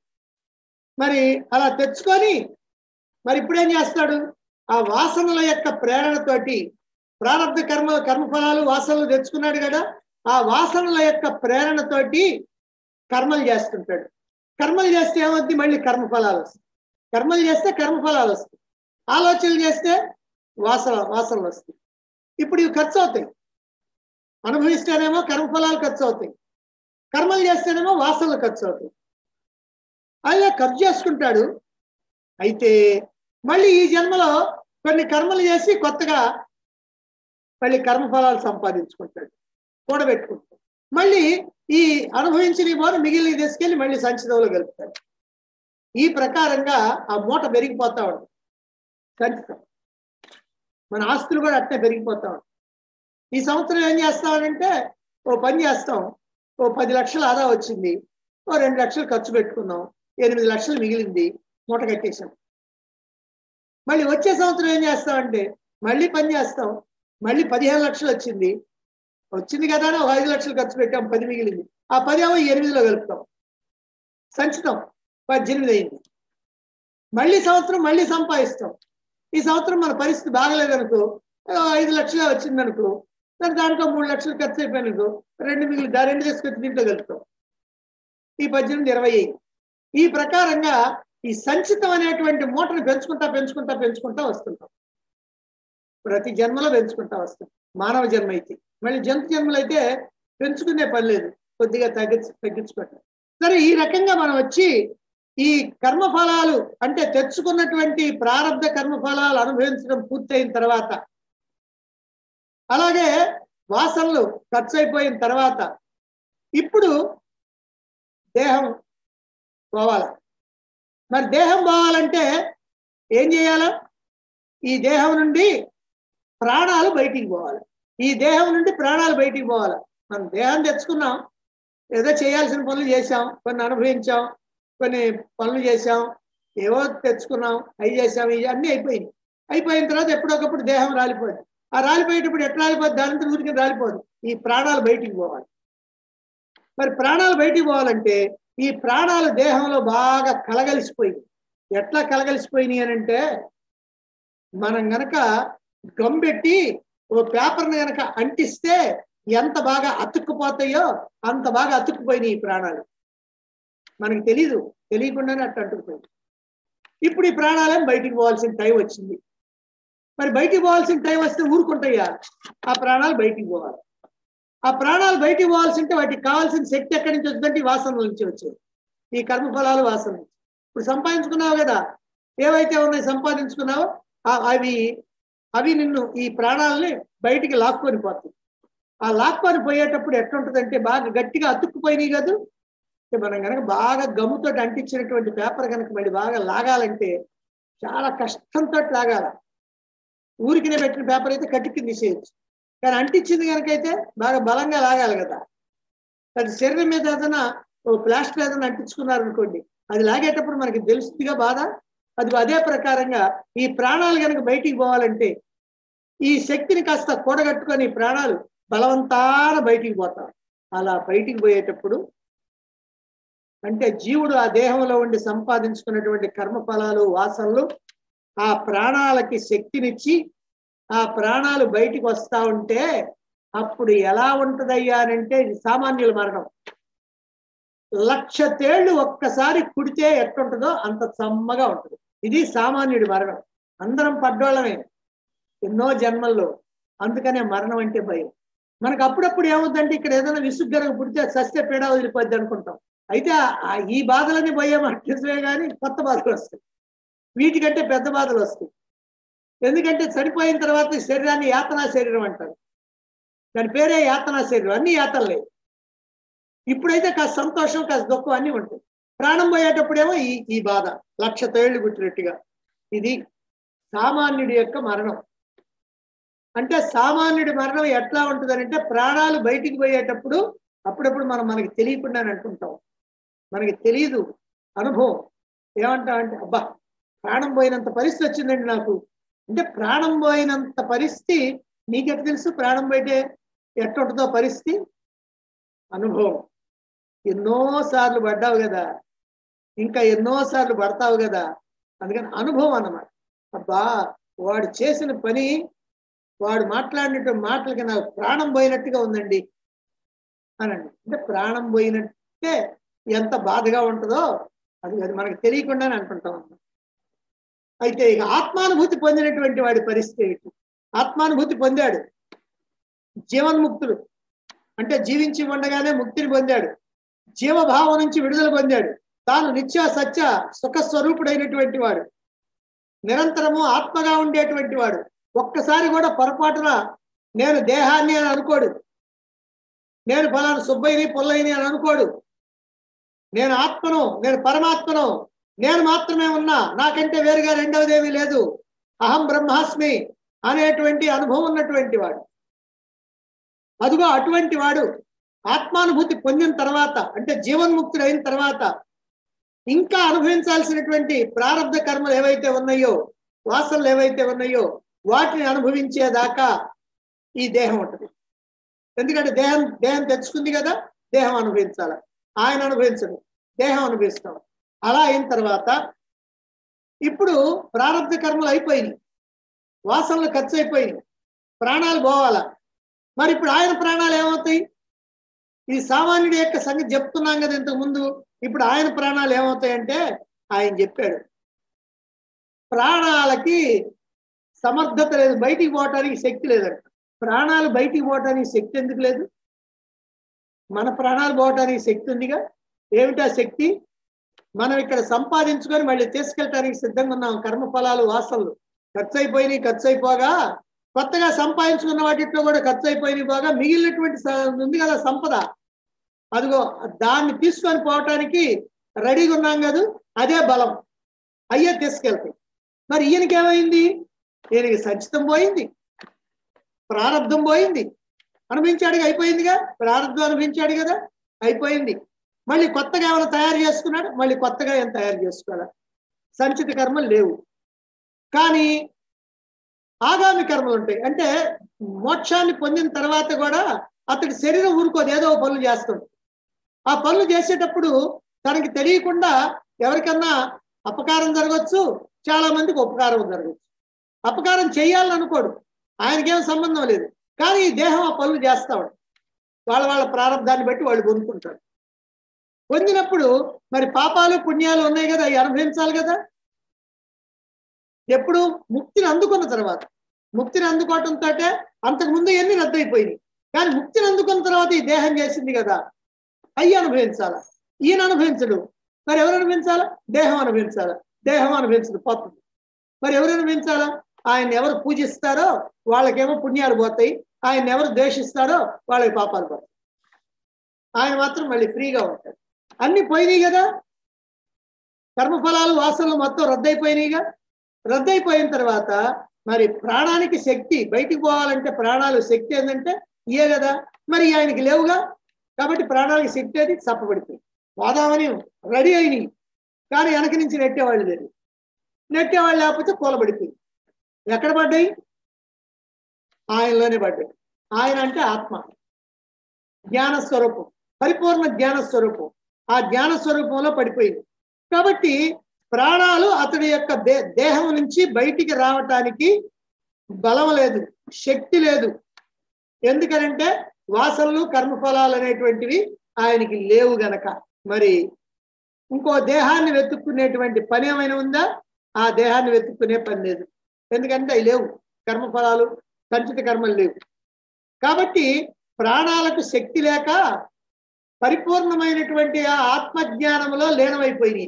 మరి అలా తెచ్చుకొని మరి ఇప్పుడేం చేస్తాడు, ఆ వాసనల యొక్క ప్రేరణతోటి ప్రారంభ కర్మ కర్మఫలాలు వాసనలు తెచ్చుకున్నాడు కదా, ఆ వాసనల యొక్క ప్రేరణతోటి కర్మలు చేస్తుంటాడు. కర్మలు చేస్తే ఏమవుద్ది, మళ్ళీ కర్మఫలాలు వస్తాయి. కర్మలు చేస్తే కర్మఫలాలు వస్తాయి. ఆలోచనలు చేస్తే వాసన వాసనలు వస్తాయి. ఇప్పుడు ఇవి ఖర్చు అవుతాయి. అనుభవిస్తేనేమో కర్మఫలాలు ఖర్చు అవుతాయి, కర్మలు చేస్తేనేమో వాసనలు ఖర్చు అవుతాయి. అలా ఖర్చు చేసుకుంటాడు. అయితే మళ్ళీ ఈ జన్మలో కొన్ని కర్మలు చేసి కొత్తగా మళ్ళీ కర్మఫలాలు సంపాదించుకుంటాడు, కూడబెట్టుకుంటాడు. మళ్ళీ ఈ అనుభవించిన పోను మిగిలిన తీసుకెళ్ళి మళ్ళీ సంచితంలో గెలుపుతాడు. ఈ ప్రకారంగా ఆ మూట పెరిగిపోతా ఉంటుంది. సంచితం మన ఆస్తులు కూడా అట్నే పెరిగిపోతా ఉంటాయి. ఈ సంవత్సరం ఏం చేస్తామనంటే, ఓ పని చేస్తాం, ఓ పది లక్షలు ఆదా వచ్చింది, ఓ రెండు లక్షలు ఖర్చు పెట్టుకున్నాం, ఎనిమిది లక్షలు మిగిలింది, మూట కట్టేసాం. మళ్ళీ వచ్చే సంవత్సరం ఏం చేస్తామంటే మళ్ళీ పని చేస్తాం, మళ్ళీ పదిహేను లక్షలు వచ్చింది వచ్చింది కదా అని ఒక ఐదు లక్షలు ఖర్చు పెట్టాం, పది మిగిలింది. ఆ పది ఏమో ఎనిమిదిలో కలుపుతాం, సంచితం పద్దెనిమిది అయింది. మళ్ళీ సంవత్సరం మళ్ళీ సంపాదిస్తాం. ఈ సంవత్సరం మన పరిస్థితి బాగలేదనుకో, ఐదు లక్షలు వచ్చిందనుకో, దాని దాంట్లో మూడు లక్షలు ఖర్చు అయిపోయిననుకో, రెండు మిగిలి దా రెండు తీసుకొచ్చి దీంట్లో కలుపుతాం. ఈ పద్దెనిమిది ఇరవై అయింది. ఈ ప్రకారంగా ఈ సంచితం అనేటువంటి మూటను పెంచుకుంటా పెంచుకుంటా పెంచుకుంటా వస్తుంటాం. ప్రతి జన్మలో పెంచుకుంటా వస్తాం. మానవ జన్మ అయితే, మళ్ళీ జంతు జన్మలు అయితే పెంచుకునే పని లేదు, కొద్దిగా తగ్గించు తగ్గించుకుంటాం. సరే, ఈ రకంగా మనం వచ్చి ఈ కర్మఫలాలు అంటే తెచ్చుకున్నటువంటి ప్రారంభ కర్మఫలాలు అనుభవించడం పూర్తయిన తర్వాత, అలాగే వాసనలు ఖర్చు అయిపోయిన తర్వాత, ఇప్పుడు దేహం పోవాలి. మరి దేహం పోవాలంటే ఏం చేయాలి, ఈ దేహం నుండి ప్రాణాలు బయటికి పోవాలి. ఈ దేహం నుండి ప్రాణాలు బయటికి పోవాలి. మనం దేహం తెచ్చుకున్నాం, ఏదో చేయాల్సిన పనులు చేసాం, కొన్ని అనుభవించాం, కొన్ని పనులు చేసాం, ఏవో తెచ్చుకున్నాం, అవి చేసాం, ఇవి అన్నీ అయిపోయింది. అయిపోయిన తర్వాత ఎప్పుడొకప్పుడు దేహం రాలిపోద్ది. ఆ రాలిపోయేటప్పుడు ఎట్లా రాలిపోద్ది, దానితో ఊరికి రాలిపోదు. ఈ ప్రాణాలు బయటికి పోవాలి. మరి ప్రాణాలు బయటికి పోవాలంటే ఈ ప్రాణాలు దేహంలో బాగా కలగలిసిపోయింది. ఎట్లా కలగలిసిపోయినాయి అని అంటే, మనం గనక గమ్ పెట్టి ఓ పేపర్ని గనక అంటిస్తే ఎంత బాగా అతుక్కుపోతాయో అంత బాగా అతుక్కుపోయినాయి ఈ ప్రాణాలు. మనకి తెలీదు, తెలియకుండానే అట్లా అంటుకుపోయింది. ఇప్పుడు ఈ ప్రాణాలేం బయటికి పోవాల్సిన టైం వచ్చింది. మరి బయటికి పోవాల్సిన టైం వస్తే ఊరుకుంటాయా, ఆ ప్రాణాలు బయటికి పోవాలి. ఆ ప్రాణాలు బయటికి పోవాల్సి ఉంటే వాటికి కావాల్సిన శక్తి ఎక్కడి నుంచి వచ్చిందంటే ఈ వాసనల నుంచి వచ్చేది, ఈ కర్మఫలాలు వాసన నుంచి. ఇప్పుడు సంపాదించుకున్నావు కదా, ఏవైతే ఉన్నాయి సంపాదించుకున్నావో అవి అవి నిన్ను ఈ ప్రాణాలని బయటికి లాక్కొని పోతాయి. ఆ లాక్కొని పోయేటప్పుడు ఎట్లుంటుందంటే బాగా గట్టిగా అతుక్కుపోయినాయి కదా, మనం కనుక బాగా గమ్ముతో అంటించినటువంటి పేపర్ కనుక మళ్ళీ బాగా లాగాలంటే చాలా కష్టంతో లాగాల. ఊరికినే పెట్టిన పేపర్ అయితే కటికి తీసేయచ్చు, కానీ అంటించింది కనుకైతే బాగా బలంగా లాగాలి కదా. అది శరీరం మీద ఏదైనా ఓ ప్లాస్టర్ ఏదైనా అంటించుకున్నారు అనుకోండి, అది లాగేటప్పుడు మనకి తెలుస్తుందిగా బాధ. అది అదే ప్రకారంగా ఈ ప్రాణాలు కనుక బయటికి పోవాలంటే ఈ శక్తిని కాస్త కూడగట్టుకొని ప్రాణాలు బలవంతాన బయటికి పోతారు. అలా బయటికి పోయేటప్పుడు అంటే జీవుడు ఆ దేహంలో ఉండి సంపాదించుకున్నటువంటి కర్మఫలాలు వాసనలు ఆ ప్రాణాలకి శక్తినిచ్చి ఆ ప్రాణాలు బయటికి వస్తా ఉంటే అప్పుడు ఎలా ఉంటదయ్యా అంటే ఇది సామాన్యుల మరణం. లక్ష తేళ్లు ఒక్కసారి కుడితే ఎట్టుంటుందో అంత సమ్మగా ఉంటుంది. ఇది సామాన్యుడి మరణం. అందరం పడ్డోళ్ళమే ఎన్నో జన్మల్లో, అందుకనే మరణం అంటే భయం. మనకు అప్పుడప్పుడు ఏమవుతుందంటే ఇక్కడ ఏదైనా విసుగ్గరకు పుడితే సస్య పీడ వదిలిపోద్ది అనుకుంటాం. అయితే ఈ బాధలని భయమే కానీ కొత్త బాధలు వస్తాయి, వీటికంటే పెద్ద బాధలు వస్తాయి. ఎందుకంటే చనిపోయిన తర్వాత శరీరాన్ని యాతనా శరీరం అంటారు. దాని పేరే యాతనా శరీరం, అన్ని యాతనలే. ఇప్పుడైతే కాస్త సంతోషం కాస్త దుఃఖం అన్నీ ఉంటాయి. ప్రాణం పోయేటప్పుడేమో ఈ ఈ బాధ లక్ష తేళ్లు గుట్టినట్టుగా. ఇది సామాన్యుడి యొక్క మరణం. అంటే సామాన్యుడి మరణం ఎట్లా ఉంటుందని అంటే ప్రాణాలు బయటికి పోయేటప్పుడు అప్పుడప్పుడు మనం మనకి తెలియకుండా అనుకుంటాం, మనకి తెలియదు అనుభవం. ఏమంటామంటే అబ్బా ప్రాణం పోయినంత పరిస్థితి వచ్చిందండి నాకు అంటే, ప్రాణం పోయినంత పరిస్థితి నీకెట్లా తెలుసు? ప్రాణం పోయితే ఎట్టుంటుందో పరిస్థితి అనుభవం. ఎన్నోసార్లు పడ్డావు కదా, ఇంకా ఎన్నోసార్లు పడతావు కదా, అందుకని అనుభవం అన్నమాట. అబ్బా వాడు చేసిన పని, వాడు మాట్లాడినటువంటి మాటలకి నాకు ప్రాణం పోయినట్టుగా ఉందండి అనండి. అంటే ప్రాణం పోయినట్టే ఎంత బాధగా ఉంటుందో అది అది మనకు తెలియకుండానే అనుకుంటాం అన్నమాట. అయితే ఇక ఆత్మానుభూతి పొందినటువంటి వాడి పరిస్థితి ఏంటి? ఆత్మానుభూతి పొందాడు, జీవన్ముక్తుడు అంటే జీవించి ఉండగానే ముక్తిని పొందాడు, జీవభావం నుంచి విడుదల పొందాడు, తాను నిత్య సత్య సుఖస్వరూపుడైనటువంటి వాడు, నిరంతరము ఆత్మగా ఉండేటువంటి వాడు. ఒక్కసారి కూడా పొరపాటున నేను దేహాన్ని అని అనుకోడు, నేను ఫలానా సుబ్బయ్యని పుల్లయ్యని అని అనుకోడు. నేను ఆత్మను, నేను పరమాత్మను, నేను మాత్రమే ఉన్నా, నాకంటే వేరుగా రెండవదేమీ లేదు, అహం బ్రహ్మాస్మి అనేటువంటి అనుభవం ఉన్నటువంటి వాడు. అదిగో అటువంటి వాడు ఆత్మానుభూతి పొందిన తర్వాత అంటే జీవన్ముక్తుడు అయిన తర్వాత ఇంకా అనుభవించాల్సినటువంటి ప్రారంధ కర్మలు ఏవైతే ఉన్నాయో, వాసనలు ఏవైతే ఉన్నాయో వాటిని అనుభవించేదాకా ఈ దేహం ఉంటుంది. ఎందుకంటే దేహం దేహం తెచ్చుకుంది కదా, దేహం అనుభవించాలి. ఆయన అనుభవించడు, దేహం అనుభవిస్తాం. అలా అయిన తర్వాత ఇప్పుడు ప్రారంధ కర్మలు అయిపోయినాయి, వాసనలు ఖర్చు అయిపోయినాయి, ప్రాణాలు పోవాలా. మరి ఇప్పుడు ఆయన ప్రాణాలు ఏమవుతాయి? ఈ సామాన్యుడి యొక్క సంగతి చెప్తున్నాం కదా ఇంతకు ముందు. ఇప్పుడు ఆయన ప్రాణాలు ఏమవుతాయంటే ఆయన చెప్పాడు, ప్రాణాలకి సమర్థత లేదు, బయటికి పోవటానికి శక్తి లేదంట. ప్రాణాలు బయటికి పోవటానికి శక్తి ఎందుకు లేదు? మన ప్రాణాలు పోవటానికి శక్తి ఉందిగా. ఏమిటా శక్తి? మనం ఇక్కడ సంపాదించుకొని మళ్ళీ తీసుకెళ్ళటానికి సిద్ధంగా ఉన్నాం. కర్మఫలాలు వాసనలు ఖర్చు అయిపోయినాయి, ఖర్చు అయిపోగా కొత్తగా సంపాదించుకున్న వాటిలో కూడా ఖర్చు అయిపోయినాయి పోగా మిగిలినటువంటి ఉంది కదా సంపద, అదిగో దాన్ని తీసుకొని పోవటానికి రెడీగా ఉన్నాం కదా, అదే బలం, అయ్యే తీసుకెళ్తాయి. మరి ఈయనకి ఏమైంది? ఈయనకి సంచితం పోయింది, ప్రారంధం పోయింది, అనుభవించాడుగా, అయిపోయిందిగా. ప్రారంధం అనుభవించాడు కదా, అయిపోయింది. మళ్ళీ కొత్తగా ఏమైనా తయారు చేసుకున్నాడు, మళ్ళీ కొత్తగా ఏం తయారు చేసుకోవాలా? సంచిత కర్మలు లేవు. కానీ ఆగామి కర్మలు ఉంటాయి. అంటే మోక్షాన్ని పొందిన తర్వాత కూడా అతడి శరీరం ఊరుకోదు, ఏదో పనులు చేస్తుంది. ఆ పనులు చేసేటప్పుడు తనకి తెలియకుండా ఎవరికన్నా అపకారం జరగవచ్చు, చాలా మందికి ఉపకారం జరగవచ్చు. అపకారం చేయాలని అనుకోడు, ఆయనకేం సంబంధం లేదు, కానీ ఈ దేహం ఆ పనులు చేస్తాడు. వాళ్ళ వాళ్ళ ప్రారంభాన్ని బట్టి వాళ్ళు పొందుకుంటారు. పొందినప్పుడు మరి పాపాలు పుణ్యాలు ఉన్నాయి కదా, అవి అనుభవించాలి కదా. ఎప్పుడు? ముక్తిని అందుకున్న తర్వాత. ముక్తిని అందుకోవటంతో అంతకుముందు ఎన్ని రద్దయిపోయినాయి, కానీ ముక్తిని అందుకున్న తర్వాత ఈ దేహం చేసింది కదా, అయ్యి అనుభవించాల. ఈయన అనుభవించడు, మరి ఎవరు అనుభవించాలా? దేహం అనుభవించాలా. దేహం అనుభవించదు, పోతుంది. మరి ఎవరు అనుభవించాలా? ఆయన ఎవరు పూజిస్తారో వాళ్ళకేమో పుణ్యాలు పోతాయి, ఆయన ఎవరు ద్వేషిస్తారో వాళ్ళకి పాపాలు పోతాయి. ఆయన మాత్రం మళ్ళీ ఫ్రీగా ఉంటాడు. అన్ని పోయినాయి కదా, కర్మఫలాలు వాసనలు మొత్తం రద్దయిపోయినాయిగా. రద్దయిపోయిన తర్వాత మరి ప్రాణానికి శక్తి బయటికి పోవాలంటే ప్రాణాలు శక్తి ఏంటంటే ఇయే కదా, మరి ఆయనకి లేవుగా. కాబట్టి ప్రాణానికి శక్తి అది చప్పబడిపోయింది. పోదామని రెడీ అయినాయి, కానీ వెనక నుంచి నెట్టేవాళ్ళు లేదు. నెట్టేవాళ్ళు లేకపోతే కూలబడిపోయింది. ఎక్కడ పడ్డాయి? ఆయనలోనే పడ్డాయి. ఆయన అంటే ఆత్మ, జ్ఞానస్వరూపం, పరిపూర్ణ జ్ఞానస్వరూపం. ఆ జ్ఞానస్వరూపంలో పడిపోయింది. కాబట్టి ప్రాణాలు అతడి యొక్క దే దేహం నుంచి బయటికి రావటానికి బలం లేదు, శక్తి లేదు. ఎందుకనంటే వాసనలు కర్మఫలాలు అనేటువంటివి ఆయనకి లేవు గనక. మరి ఇంకో దేహాన్ని వెతుక్కునేటువంటి పని ఏమైనా ఉందా? ఆ దేహాన్ని వెతుక్కునే పని లేదు. ఎందుకంటే అవి లేవు, కర్మఫలాలు సంచిత కర్మలు లేవు. కాబట్టి ప్రాణాలకు శక్తి లేక పరిపూర్ణమైనటువంటి ఆ ఆత్మజ్ఞానంలో లీనమైపోయినాయి.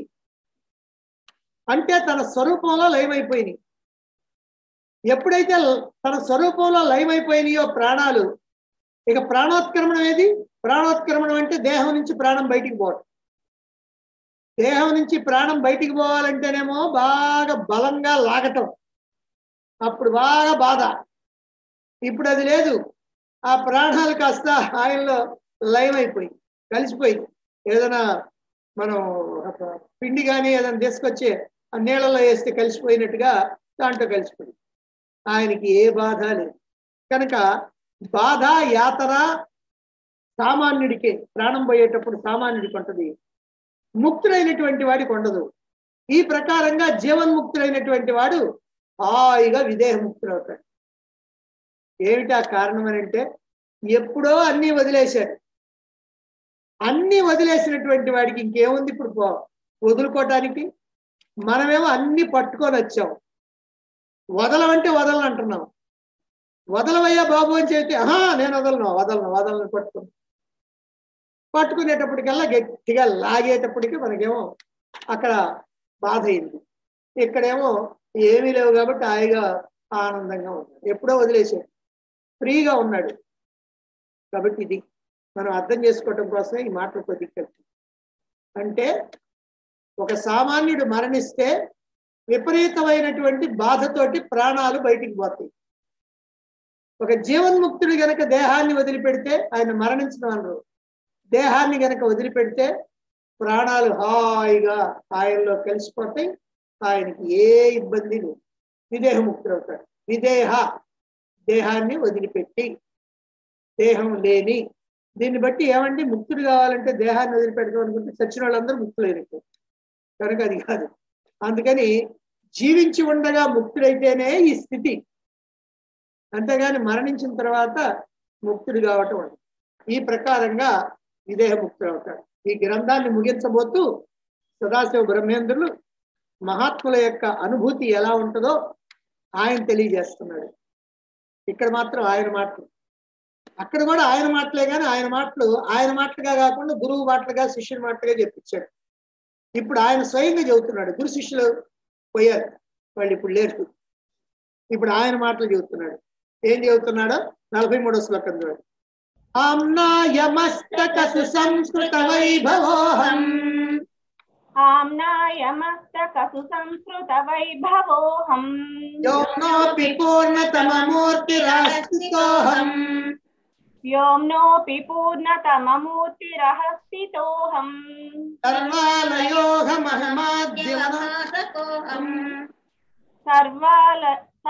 అంటే తన స్వరూపంలో లయమైపోయినాయి. ఎప్పుడైతే తన స్వరూపంలో లయమైపోయినాయో ప్రాణాలు, ఇక ప్రాణోత్క్రమణం ఏది? ప్రాణోత్క్రమణం అంటే దేహం నుంచి ప్రాణం బయటికి పోవటం. దేహం నుంచి ప్రాణం బయటికి పోవాలంటేనేమో బాగా బలంగా లాగటం, అప్పుడు బాగా బాధ. ఇప్పుడు అది లేదు. ఆ ప్రాణాలు కాస్త ఆయనలో లయమైపోయింది, కలిసిపోయింది. ఏదైనా మనం పిండి కానీ ఏదైనా తీసుకొచ్చి ఆ నీళ్ళలో వేస్తే కలిసిపోయినట్టుగా దాంట్లో కలిసిపోయింది. ఆయనకి ఏ బాధ లేదు కనుక బాధ యాతన సామాన్యుడికి ప్రాణం పోయేటప్పుడు సామాన్యుడికి ఉంటుంది, ముక్తుడైనటువంటి వాడికి ఉండదు. ఈ ప్రకారంగా జీవన్ముక్తుడైనటువంటి వాడు హాయిగా విదేహముక్తుడు అవుతాడు. ఏమిటి ఆ కారణం అని అంటే ఎప్పుడో అన్నీ వదిలేశాడు. అన్నీ వదిలేసినటువంటి వాడికి ఇంకేముంది ఇప్పుడు పో వదులుకోవటానికి? మనమేమో అన్ని పట్టుకొని వచ్చాం, వదలమంటే వదలను అంటున్నాం. వదలవయ్యా బాబు అని చెప్తే ఆహా నేను వదలను వదలను వదలను పట్టుకుని పట్టుకునేటప్పటికల్లా గట్టిగా లాగేటప్పటికి మనకేమో అక్కడ బాధ అయింది. ఇక్కడేమో ఏమీ లేవు కాబట్టి హాయిగా ఆనందంగా ఉన్నాడు. ఎప్పుడో వదిలేసాడు, ఫ్రీగా ఉన్నాడు. కాబట్టి ఇది మనం అర్థం చేసుకోవటం కోసమే ఈ మాటలు కొద్దిగా. అంటే ఒక సామాన్యుడు మరణిస్తే విపరీతమైనటువంటి బాధతోటి ప్రాణాలు బయటికి పోతాయి. ఒక జీవన్ముక్తుడు గనక దేహాన్ని వదిలిపెడితే, ఆయన మరణించిన వాళ్ళు దేహాన్ని గనక వదిలిపెడితే ప్రాణాలు హాయిగా ఆయనలో కలిసిపోతాయి. ఆయనకి ఏ ఇబ్బంది లేదు, విదేహముక్తుడు అవుతాడు. విదేహ దేహాన్ని వదిలిపెట్టి, దేహం లేని. దీన్ని బట్టి ఏమండి ముక్తుడు కావాలంటే దేహాన్ని వదిలిపెడతాం అనుకుంటే చచ్చిన వాళ్ళందరూ ముక్తులైనట్టు కనుక అది కాదు. అందుకని జీవించి ఉండగా ముక్తుడైతేనే ఈ స్థితి, అంతేగాని మరణించిన తర్వాత ముక్తుడు కావటం అది. ఈ ప్రకారంగా విదేహముక్తుడు అవుతాడు. ఈ గ్రంథాన్ని ముగించబోతూ సదాశివ బ్రహ్మేంద్రులు మహాత్ముల యొక్క అనుభూతి ఎలా ఉంటుందో ఆయన తెలియజేస్తున్నాడు. ఇక్కడ మాత్రం ఆయన మాటలు, అక్కడ కూడా ఆయన మాటలే, కానీ ఆయన మాటలు ఆయన మాటలుగా కాకుండా గురువు మాటలుగా శిష్యుని మాటలుగా చెప్పించాడు. ఇప్పుడు ఆయన స్వయంగా చెబుతున్నాడు. గురు శిష్యులు పోయారు, వాళ్ళు ఇప్పుడు లేరు. ఇప్పుడు ఆయన మాటలు చెబుతున్నాడు. ఏం చెబుతున్నాడో నలభై మూడో శ్లోకం చూడండి. ఆమ్నాయమస్తక సుసంస్కృత వైభవోహం ఆమ్నాయమస్తక సుసంస్కృత వైభవోహం యోనోపి పూర్ణతమమూర్తిరహస్థితోహం వ్యోమ్నోపి పూర్ణతమమూర్తిరహస్థితోహం సర్వాలయోహమహమాద్యవనాథకోహం సర్వాల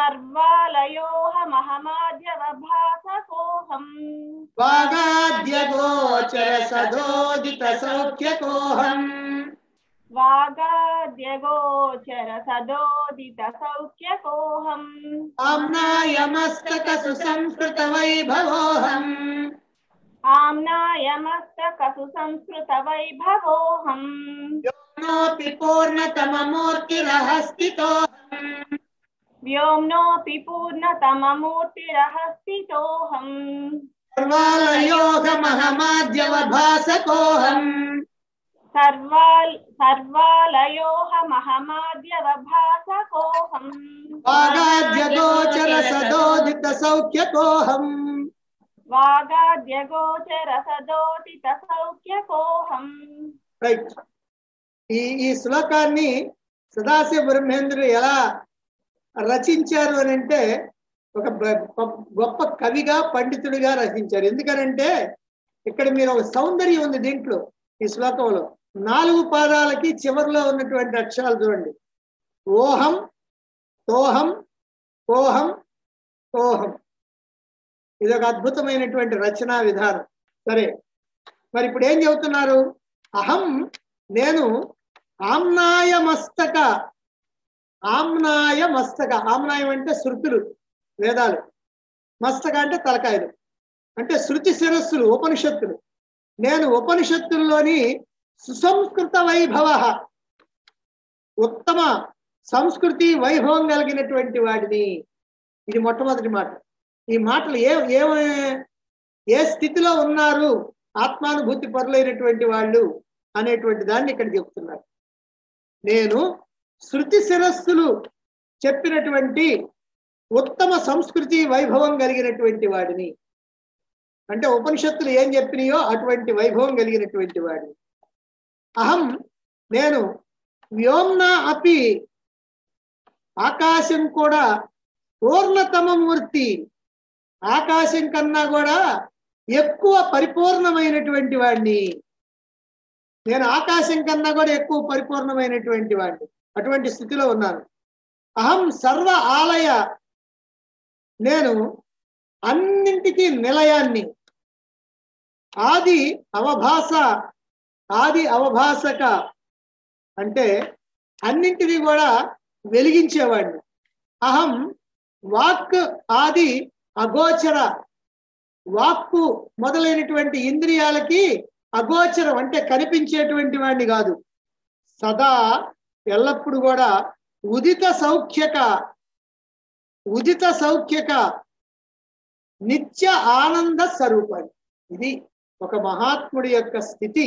సర్వాలయోహమహమాద్యవభాసకోహం వాగాద్యగోచర సదోదిత సౌఖ్యకోహం వాగాద్యగోచర సదోదిత సౌఖ్యకోహం ఆమ్నాయమస్తక సుసంస్కృత వైభవోహం ఆమ్నాయమస్తక సుసంస్కృత వైభవోహం యోనోపి పూర్ణతమమూర్తిరహస్థితోహం వ్యోమ్నోపి పూర్ణతమమూర్తిరహస్థితోహం సర్వాలయోహమహమాద్యవభాసకోహం సర్వాల్ సర్వాలయోహమహమాద్యవభాసకోహం వాగాద్యగోచర సదోదిత సౌఖ్యకోహం వాగాద్యగోచర సదోదిత సౌఖ్యకోహం రైట్. ఈ ఈ శ్లోకాన్ని సదాశివ బ్రహ్మేంద్రుడు ఎలా రచించారు అని అంటే ఒక గొప్ప కవిగా పండితుడిగా రచించారు. ఎందుకనంటే ఇక్కడ మీరు ఒక సౌందర్యం ఉంది దీంట్లో. ఈ శ్లోకంలో నాలుగు పాదాలకి చివరిలో ఉన్నటువంటి అక్షరాలు చూడండి. ఓహం, తోహం, కోహం, తోహం. ఇది ఒక అద్భుతమైనటువంటి రచనా విధానం. సరే, మరి ఇప్పుడు ఏం చెబుతున్నారు? అహం, నేను ఆమ్నాయ మస్తక. ఆమ్నాయ మస్తక. ఆమ్నాయం అంటే శృతులు, వేదాలు. మస్తక అంటే తలకాయలు, అంటే శృతి శిరస్సులు, ఉపనిషత్తులు. నేను ఉపనిషత్తుల్లోని సుసంస్కృత వైభవ, ఉత్తమ సంస్కృతి వైభవం కలిగినటువంటి వాడిని. ఇది మొట్టమొదటి మాట. ఈ మాటలు ఏ ఏ స్థితిలో ఉన్నారు ఆత్మానుభూతి పరులైనటువంటి వాళ్ళు అనేటువంటి దాన్ని ఇక్కడ చెప్తున్నారు. నేను శృతి శిరస్సులు చెప్పినటువంటి ఉత్తమ సంస్కృతి వైభవం కలిగినటువంటి వాడిని. అంటే ఉపనిషత్తులు ఏం చెప్పినాయో అటువంటి వైభవం కలిగినటువంటి వాడిని. అహం, నేను వ్యోమ్న అపి, ఆకాశం కూడా పూర్ణతమ మూర్తి, ఆకాశం కన్నా కూడా ఎక్కువ పరిపూర్ణమైనటువంటి వాడిని. నేను ఆకాశం కన్నా కూడా ఎక్కువ పరిపూర్ణమైనటువంటి వాడిని. అటువంటి స్థితిలో ఉన్నాను. అహం సర్వ ఆలయ, నేను అన్నింటికీ నిలయాన్ని. ఆది అవభాస, ఆది అవభాసక అంటే అన్నింటినీ కూడా వెలిగించేవాడిని. అహం వాక్ ఆది అగోచర, వాక్కు మొదలైనటువంటి ఇంద్రియాలకి అగోచరం అంటే కనిపించేటువంటి వాడిని కాదు. సదా ఎల్లప్పుడు కూడా ఉదిత సౌఖ్యక, ఉదిత సౌఖ్యక నిత్య ఆనంద స్వరూపాన్ని. ఇది ఒక మహాత్ముడి యొక్క స్థితి.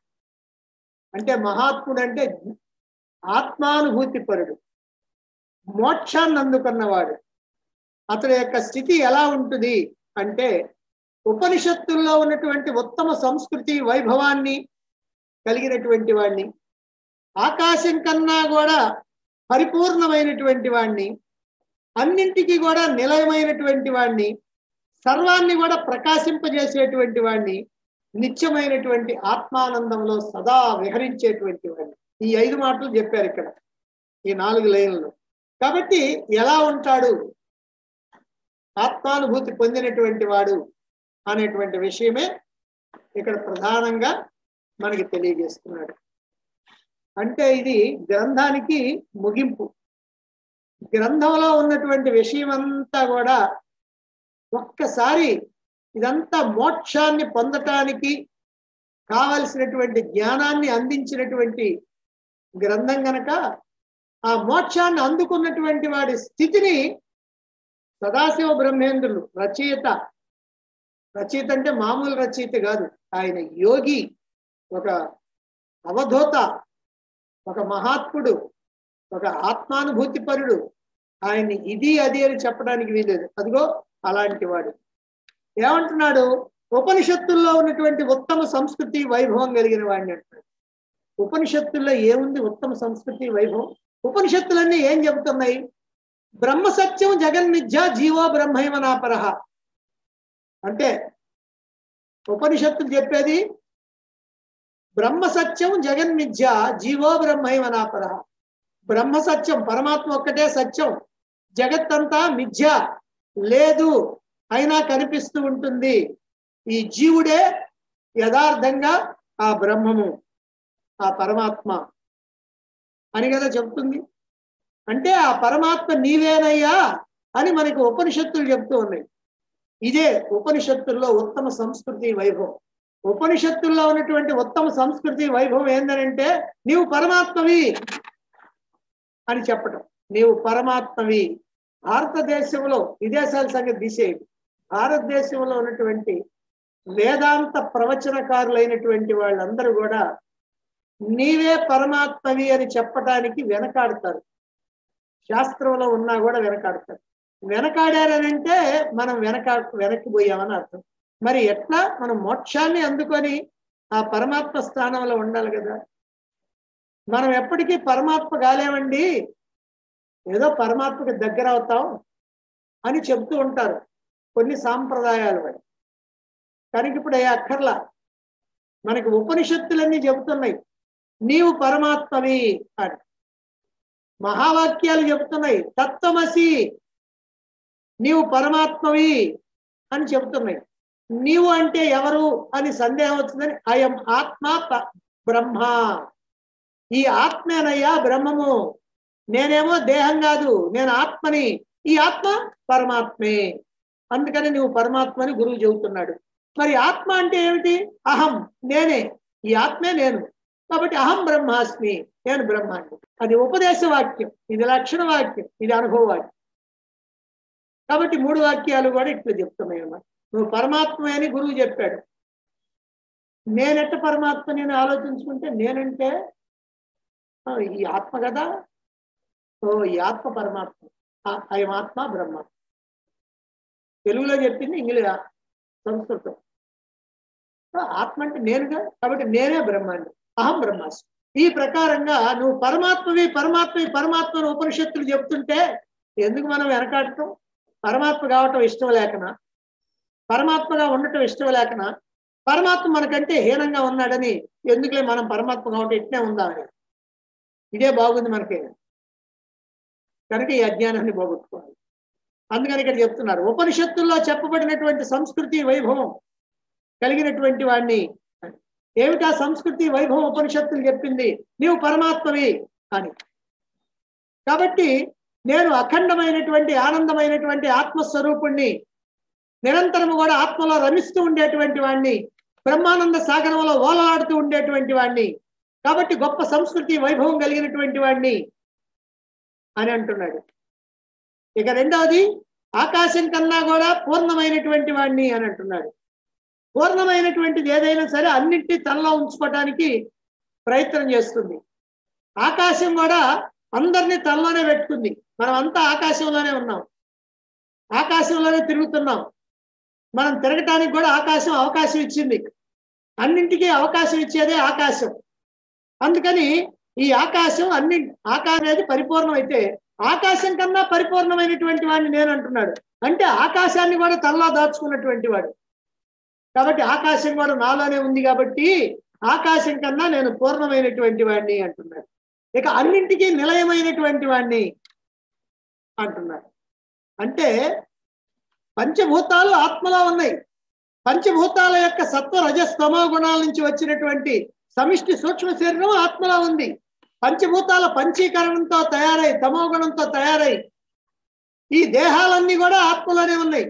అంటే మహాత్ముడు అంటే ఆత్మానుభూతి పరుడు, మోక్షాన్ని అందుకున్నవాడు. అతని యొక్క స్థితి ఎలా ఉంటుంది అంటే ఉపనిషత్తుల్లో ఉన్నటువంటి ఉత్తమ సంస్కృతి వైభవాన్ని కలిగినటువంటి వాడిని, ఆకాశం కన్నా కూడా పరిపూర్ణమైనటువంటి వాడిని, అన్నింటికీ కూడా నిలయమైనటువంటి వాడిని, సర్వాన్ని కూడా ప్రకాశింపజేసేటువంటి వాడిని, నిత్యమైనటువంటి ఆత్మానందంలో సదా విహరించేటువంటి వాడిని. ఈ ఐదు మాటలు చెప్పారు ఇక్కడ ఈ నాలుగు లైన్లలో. కాబట్టి ఎలా ఉంటాడు ఆత్మానుభూతి పొందినటువంటి వాడు అనేటువంటి విషయమే ఇక్కడ ప్రధానంగా మనకి తెలియజేస్తున్నాడు. అంటే ఇది గ్రంథానికి ముగింపు. గ్రంథంలో ఉన్నటువంటి విషయం అంతా కూడా ఒక్కసారి ఇదంతా మోక్షాన్ని పొందటానికి కావలసినటువంటి జ్ఞానాన్ని అందించినటువంటి గ్రంథం గనక ఆ మోక్షాన్ని అందుకున్నటువంటి వాడి స్థితిని సదాశివ బ్రహ్మేంద్రులు రచయిత, రచయిత అంటే మామూలు రచయిత కాదు, ఆయన యోగి, ఒక అవధూత, ఒక మహాత్ముడు, ఒక ఆత్మానుభూతిపరుడు. ఆయన్ని ఇది అది అని చెప్పడానికి వీలేదు. అదిగో అలాంటి వాడు. ఏమంటున్నాడు? ఉపనిషత్తుల్లో ఉన్నటువంటి ఉత్తమ సంస్కృతి వైభవం కలిగిన వాడిని అంటున్నాడు. ఉపనిషత్తుల్లో ఏముంది ఉత్తమ సంస్కృతి వైభవం? ఉపనిషత్తులన్నీ ఏం చెబుతున్నాయి? బ్రహ్మ సత్యం జగన్మిథ్య జీవో బ్రహ్మైవ నాపరః. అంటే ఉపనిషత్తులు చెప్పేది బ్రహ్మ సత్యం జగన్మిథ్య జీవో బ్రహ్మైవ నాపరః. బ్రహ్మ సత్యం, పరమాత్మ ఒక్కటే సత్యం, జగత్తంతా మిథ్య, లేదు అయినా కనిపిస్తూ ఉంటుంది. ఈ జీవుడే యథార్థంగా ఆ బ్రహ్మము, ఆ పరమాత్మ అని కదా చెప్తుంది. అంటే ఆ పరమాత్మ నీవేనయ్యా అని మనకి ఉపనిషత్తులు చెప్తూ ఉన్నాయి. ఇదే ఉపనిషత్తుల్లో ఉత్తమ సంస్కృతి వైభవం. ఉపనిషత్తుల్లో ఉన్నటువంటి ఉత్తమ సంస్కృతి వైభవం ఏంటంటే నీవు పరమాత్మవి అని చెప్పటం. నీవు పరమాత్మవి. భారతదేశంలో, విదేశాల సంగతి తీసేయండి, భారతదేశంలో ఉన్నటువంటి వేదాంత ప్రవచనకారులైనటువంటి వాళ్ళందరూ కూడా నీవే పరమాత్మవి అని చెప్పటానికి వెనకాడతారు. శాస్త్రంలో ఉన్నా కూడా వెనకాడతారు. వెనకాడారనంటే మనం వెనక వెనక్కిపోయామని అర్థం. మరి ఎట్లా మనం మోక్షాన్ని అందుకొని ఆ పరమాత్మ స్థానంలో ఉండాలి కదా. మనం ఎప్పటికీ పరమాత్మ కాలేమండి, ఏదో పరమాత్మకి దగ్గర అవుతాం అని చెప్తూ ఉంటారు కొన్ని సాంప్రదాయాలు వాడి. కానీ ఇప్పుడు ఏ అక్కర్లా, మనకి ఉపనిషత్తులన్నీ చెబుతున్నాయి నీవు పరమాత్మవి అని. మహావాక్యాలు చెబుతున్నాయి తత్వమసి, నీవు పరమాత్మవి అని చెబుతున్నాయి. నీవు అంటే ఎవరు అని సందేహం వచ్చిందని అయం ఆత్మ బ్రహ్మ, ఈ ఆత్మేనయ్యా బ్రహ్మము, నేనేమో దేహం కాదు, నేను ఆత్మని, ఈ ఆత్మ పరమాత్మే, అందుకని నువ్వు పరమాత్మని గురువు చెబుతున్నాడు. మరి ఆత్మ అంటే ఏమిటి? అహం, నేనే, ఈ ఆత్మే నేను, కాబట్టి అహం బ్రహ్మాస్మి, నేను బ్రహ్మాన్ని. అది ఉపదేశ వాక్యం, ఇది లక్షణ వాక్యం, ఇది అనుభవ వాక్యం. కాబట్టి మూడు వాక్యాలు కూడా ఇట్లా చెప్తున్నాయి అన్నమాట. నువ్వు పరమాత్మ అని గురువు చెప్పాడు. నేనెట్ట పరమాత్మ నేను ఆలోచించుకుంటే, నేనంటే ఈ ఆత్మ కదా, ఓ ఈ ఆత్మ పరమాత్మ, అయం ఆత్మ బ్రహ్మ. తెలుగులో చెప్పింది, ఇంగ్లీష్ సంస్కృతం. ఆత్మ అంటే నేనుగా, కాబట్టి నేనే బ్రహ్మాన్ని, అహం బ్రహ్మాస్మి. ఈ ప్రకారంగా నువ్వు పరమాత్మవి పరమాత్మవి పరమాత్మను ఉపనిషత్తులు చెప్తుంటే ఎందుకు మనం వెనకాడటం? పరమాత్మ కావటం ఇష్టం లేకనా, పరమాత్మగా ఉండటం ఇష్టం లేకనా, పరమాత్మ మనకంటే హీనంగా ఉన్నాడని ఎందుకులే మనం పరమాత్మ కావటం ఇట్నే ఉందామని, ఇదే బాగుంది మనకి, కనుక ఈ అజ్ఞానాన్ని పోగొట్టుకోవాలి. అందుకని ఇక్కడ చెప్తున్నారు ఉపనిషత్తుల్లో చెప్పబడినటువంటి సంస్కృతి వైభవం కలిగినటువంటి వాడిని. ఏమిటా సంస్కృతి వైభవం? ఉపనిషత్తులు చెప్పింది నీవు పరమాత్మవి అని. కాబట్టి నేను అఖండమైనటువంటి ఆనందమైనటువంటి ఆత్మస్వరూపుణ్ణి, నిరంతరము కూడా ఆత్మలో రమిస్తూ ఉండేటువంటి వాడిని, బ్రహ్మానంద సాగరంలో ఓలలాడుతూ ఉండేటువంటి వాడిని, కాబట్టి గొప్ప సంస్కృతి వైభవం కలిగినటువంటి వాడిని అని అంటున్నాడు. ఇక రెండవది ఆకాశం కన్నా కూడా పూర్ణమైనటువంటి వాడిని అని అంటున్నాడు. పూర్ణమైనటువంటిది ఏదైనా సరే అన్నింటినీ తనలో ఉంచుకోవడానికి ప్రయత్నం చేస్తుంది. ఆకాశం కూడా అందరినీ తనలోనే పెట్టుకుంది. మనం అంతా ఆకాశంలోనే ఉన్నాం, ఆకాశంలోనే తిరుగుతున్నాం. మనం తిరగటానికి కూడా ఆకాశం అవకాశం ఇచ్చింది. అన్నింటికీ అవకాశం ఇచ్చేదే ఆకాశం. అందుకని ఈ ఆకాశం అన్ని ఆకాశం అనేది పరిపూర్ణం అయితే ఆకాశం కన్నా పరిపూర్ణమైనటువంటి వాడిని నేను అంటున్నాడు. అంటే ఆకాశాన్ని కూడా తనలో దాచుకున్నటువంటి వాడు. కాబట్టి ఆకాశం కూడా నాలోనే ఉంది, కాబట్టి ఆకాశం కన్నా నేను పూర్ణమైనటువంటి వాడిని అంటున్నాడు. ఇక అన్నింటికీ నిలయమైనటువంటి వాడిని అంటున్నాడు. అంటే పంచభూతాలు ఆత్మలో ఉన్నాయి. పంచభూతాల యొక్క సత్వ రజస్తమో గుణాల నుంచి వచ్చినటువంటి సమిష్టి సూక్ష్మ శరీరం ఆత్మలో ఉంది. పంచభూతాల పంచీకరణంతో తయారై తమో గుణంతో తయారై ఈ దేహాలన్నీ కూడా ఆత్మలోనే ఉన్నాయి.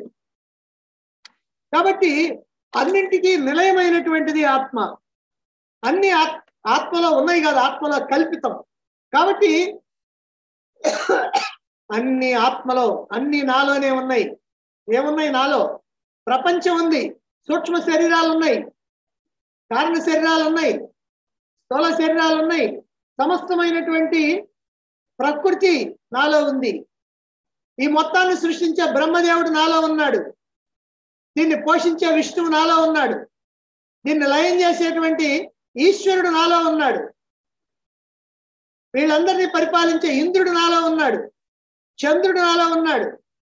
కాబట్టి అన్నింటికీ నిలయమైనటువంటిది ఆత్మ. అన్ని ఆత్మలో ఉన్నాయి కాదు, ఆత్మలో కల్పితం. కాబట్టి అన్ని ఆత్మలో, అన్ని నాలోనే ఉన్నాయి. ఏమున్నాయి నాలో? ప్రపంచం ఉంది, సూక్ష్మ శరీరాలు ఉన్నాయి, కారణ శరీరాలు ఉన్నాయి, స్థూల శరీరాలు ఉన్నాయి, సమస్తమైనటువంటి ప్రకృతి నాలో ఉంది. ఈ మొత్తాన్ని సృష్టించే బ్రహ్మదేవుడు నాలో ఉన్నాడు, దీన్ని పోషించే విష్ణువు నాలో ఉన్నాడు, దీన్ని లయం చేసేటువంటి ఈశ్వరుడు నాలో ఉన్నాడు, వీళ్ళందరినీ పరిపాలించే ఇంద్రుడు నాలో ఉన్నాడు, చంద్రుడు నాలో ఉన్నాడు,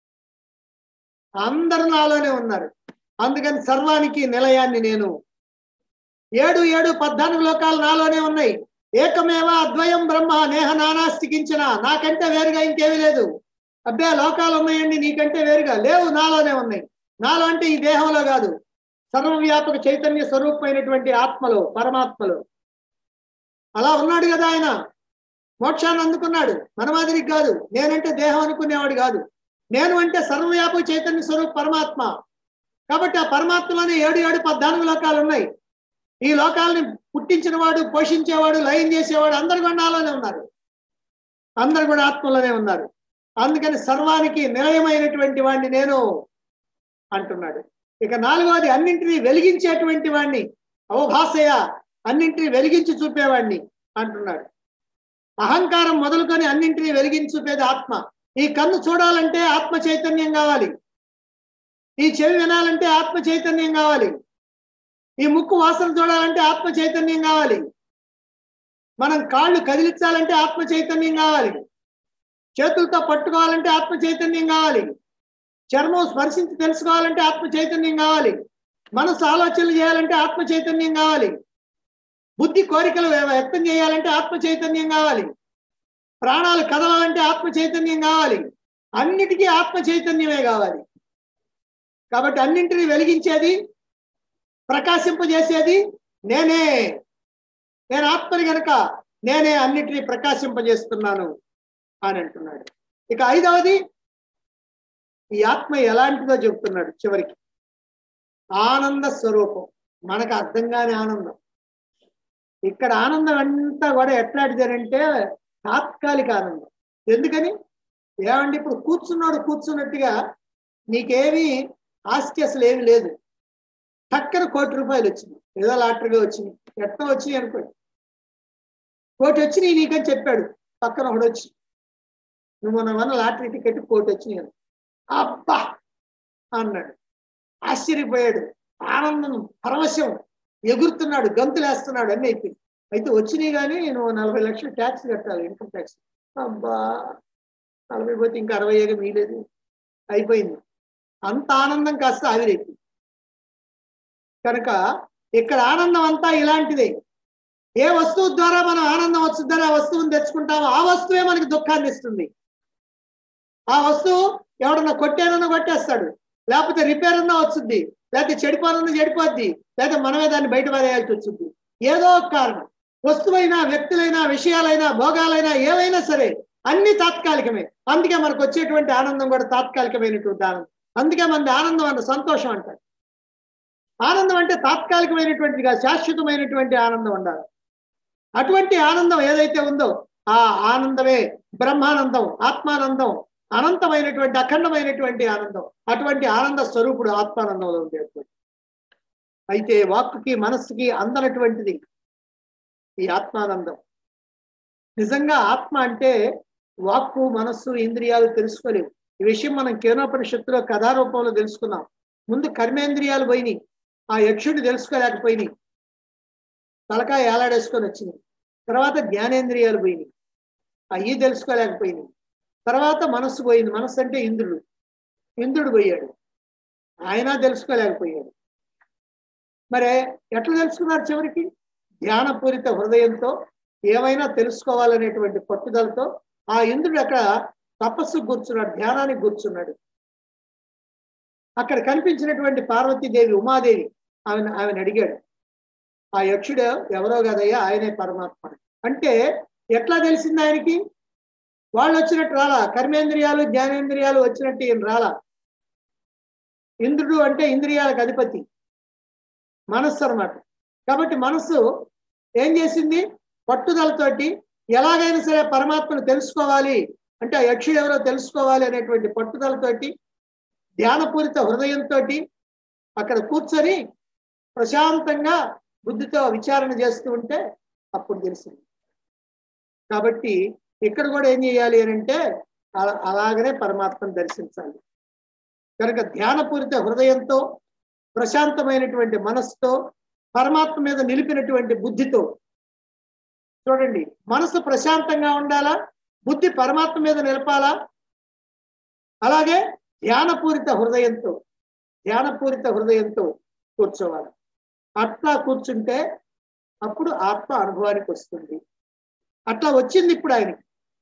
అందరూ నాలోనే ఉన్నారు. అందుకని సర్వానికి నిలయాన్ని నేను. ఏడు ఏడు పద్నాలుగు లోకాలు నాలోనే ఉన్నాయి. ఏకమేవ అద్వయం బ్రహ్మ నేహ నానాస్తికించిన, నాకంటే వేరుగా ఇంకేమీ లేదు. అబ్బే లోకాలు ఉన్నాయండి నీకంటే వేరుగా లేవు, నాలోనే ఉన్నాయి. నాలో అంటే ఈ దేహంలో కాదు, సర్వవ్యాపక చైతన్య స్వరూపమైనటువంటి ఆత్మలో, పరమాత్మలో. అలా ఉన్నాడు కదా ఆయన. మోక్షాన్ని అందుకున్నాడు. మన మాదిరికి కాదు, నేనంటే దేహం అనుకునేవాడు కాదు. నేను అంటే సర్వవ్యాపక చైతన్య స్వరూప పరమాత్మ. కాబట్టి ఆ పరమాత్మలోనే ఏడు ఏడు పద్నాలుగు లోకాలు ఉన్నాయి. ఈ లోకాలని పుట్టించిన వాడు, పోషించేవాడు, లయం చేసేవాడు అందరు కూడా నాలోనే ఉన్నారు. అందరు కూడా ఆత్మలోనే ఉన్నారు. అందుకని సర్వానికి నిలయమైనటువంటి వాడిని నేను అంటున్నాడు. ఇక నాలుగవది అన్నింటినీ వెలిగించేటువంటి వాడిని, అవభాసయ, అన్నింటినీ వెలిగించి చూపేవాడిని అంటున్నాడు. అహంకారం మొదలుకొని అన్నింటినీ వెలిగించి చూపేది ఆత్మ. ఈ కన్ను చూడాలంటే ఆత్మ చైతన్యం కావాలి, ఈ చెవి వినాలంటే ఆత్మ చైతన్యం కావాలి, ఈ ముక్కు వాసన చూడాలంటే ఆత్మ చైతన్యం కావాలి. మనం కాళ్ళు కదిలించాలంటే ఆత్మ చైతన్యం కావాలి. చేతులతో పట్టుకోవాలంటే ఆత్మ చైతన్యం కావాలి. చర్మం స్పర్శించి తెలుసుకోవాలంటే ఆత్మ చైతన్యం కావాలి. మనసు ఆలోచనలు చేయాలంటే ఆత్మ చైతన్యం కావాలి. బుద్ధి కోరికలు వ్యక్తం చేయాలంటే ఆత్మ చైతన్యం కావాలి. ప్రాణాలు కదలాలంటే ఆత్మ చైతన్యం కావాలి. అన్నిటికీ ఆత్మ చైతన్యమే కావాలి. కాబట్టి అన్నింటినీ వెలిగించేది, ప్రకాశింపజేసేది నేనే. నేను ఆత్మని గనక నేనే అన్నిటినీ ప్రకాశింపజేస్తున్నాను అని అంటున్నాడు. ఇక ఐదవది, ఈ ఆత్మ ఎలాంటిదో చెబుతున్నాడు చివరికి. ఆనంద స్వరూపం. మనకు అర్థం కాని ఆనందం. ఇక్కడ ఆనందం అంతా కూడా ఎట్లాంటిది అంటే తాత్కాలిక ఆనందం. ఎందుకని? ఏమండి, ఇప్పుడు కూర్చున్నాడు కూర్చున్నట్టుగా నీకేమీ ఆస్తి అసలు ఏమి లేదు. చక్కన కోటి రూపాయలు వచ్చింది, ఏదో లాటరీగా వచ్చింది, ఎట్లా వచ్చినాయి అనుకోండి, కోటి వచ్చినాయి నీకని చెప్పాడు. పక్కన ఒకడు వచ్చి నువ్వు మన వల్ల లాటరీ టికెట్ కోటి వచ్చినాయి అని అబ్బా అన్నాడు. ఆశ్చర్యపోయాడు, ఆనందం పరవశం, ఎగురుతున్నాడు, గంతులు వేస్తున్నాడు, అన్నీ అయిపోయింది. అయితే వచ్చినాయి కానీ నువ్వు నలభై లక్షలు ట్యాక్స్ కట్టాలి, ఇన్కమ్ ట్యాక్స్. అబ్బా, నలభై పోతే ఇంకా అరవై ఏగా మీలేదు, అయిపోయింది. అంత ఆనందం కాస్త ఆవిరైపోయింది. కనుక ఇక్కడ ఆనందం అంతా ఇలాంటిదే. ఏ వస్తువు ద్వారా మనం ఆనందం వస్తుందని ఆ వస్తువుని తెచ్చుకుంటామో ఆ వస్తువే మనకి దుఃఖాన్ని ఇస్తుంది. ఆ వస్తువు ఎవడన్నా కొట్టానన్నా కొట్టేస్తాడు, లేకపోతే రిపేర్ అన్నా వస్తుంది, లేకపోతే చెడిపోనన్నా చెడిపోద్ది, లేకపోతే మనమే దాన్ని బయట పడేయాల్సి వచ్చింది. ఏదో ఒక కారణం. వస్తువైనా, వ్యక్తులైనా, విషయాలైనా, భోగాలైనా, ఏవైనా సరే అన్ని తాత్కాలికమే. అందుకే మనకు వచ్చేటువంటి ఆనందం కూడా తాత్కాలికమైనటువంటి ఆనందం. అందుకే మనది ఆనందం అన్న సంతోషం అంటారు. ఆనందం అంటే తాత్కాలికమైనటువంటిదిగా శాశ్వతమైనటువంటి ఆనందం ఉండాలి. అటువంటి ఆనందం ఏదైతే ఉందో ఆ ఆనందమే బ్రహ్మానందం, ఆత్మానందం, అనంతమైనటువంటి అఖండమైనటువంటి ఆనందం. అటువంటి ఆనంద స్వరూపుడు ఆత్మానందంలో ఉండేటువంటి. అయితే వాక్కుకి మనస్సుకి అందనటువంటిది ఈ ఆత్మానందం. నిజంగా ఆత్మ అంటే వాక్కు, మనస్సు, ఇంద్రియాలు తెలుసుకోలేవు. ఈ విషయం మనం కేనోపనిషత్తులో కథారూపంలో తెలుసుకున్నాం. ముందు కర్మేంద్రియాలు పోయినాయి, ఆ యక్షుడు తెలుసుకోలేకపోయినాయి, తలకాయ ఏలాడేసుకొని వచ్చింది. తర్వాత జ్ఞానేంద్రియాలు పోయినాయి, అవి తెలుసుకోలేకపోయినాయి. తర్వాత మనస్సు పోయింది, మనస్సు అంటే ఇంద్రుడు, ఇంద్రుడు పోయాడు, ఆయన తెలుసుకోలేకపోయాడు. మరి ఎట్లా తెలుసుకున్నారు చివరికి? ధ్యానపూరిత హృదయంతో, ఏమైనా తెలుసుకోవాలనేటువంటి పట్టుదలతో ఆ ఇంద్రుడు అక్కడ తపస్సు కూర్చున్నాడు, ధ్యానానికి కూర్చున్నాడు. అక్కడ కనిపించినటువంటి పార్వతీదేవి, ఉమాదేవి, ఆమెను ఆమెను అడిగాడు, ఆ యక్షుడు ఎవరో కదయ్యా, ఆయనే పరమాత్మ అంటే ఎట్లా తెలిసింది ఆయనకి? వాళ్ళు వచ్చినట్టు రాలా, కర్మేంద్రియాలు జ్ఞానేంద్రియాలు వచ్చినట్టు ఈయన రాలా. ఇంద్రుడు అంటే ఇంద్రియాలకు అధిపతి, మనస్సు అన్నమాట. కాబట్టి మనస్సు ఏం చేసింది? పట్టుదలతోటి ఎలాగైనా సరే పరమాత్మను తెలుసుకోవాలి అంటే, ఆ యక్షుడు ఎవరో తెలుసుకోవాలి అనేటువంటి పట్టుదలతోటి, ధ్యానపూరిత హృదయంతో అక్కడ కూర్చొని ప్రశాంతంగా బుద్ధితో విచారణ చేస్తూ ఉంటే అప్పుడు తెలిసింది. కాబట్టి ఇక్కడ కూడా ఏం చేయాలి అని అంటే అలాగనే పరమాత్మను దర్శించాలి. కనుక ధ్యానపూరిత హృదయంతో, ప్రశాంతమైనటువంటి మనస్సుతో, పరమాత్మ మీద నిలిపినటువంటి బుద్ధితో. చూడండి, మనసు ప్రశాంతంగా ఉండాలా, బుద్ధి పరమాత్మ మీద నిలపాలా. అలాగే ధ్యానపూరిత హృదయంతో, ధ్యానపూరిత హృదయంతో కూర్చోవాలి. అట్లా కూర్చుంటే అప్పుడు ఆత్మ అనుభవానికి వస్తుంది. అట్లా వచ్చింది ఇప్పుడు ఆయనకి.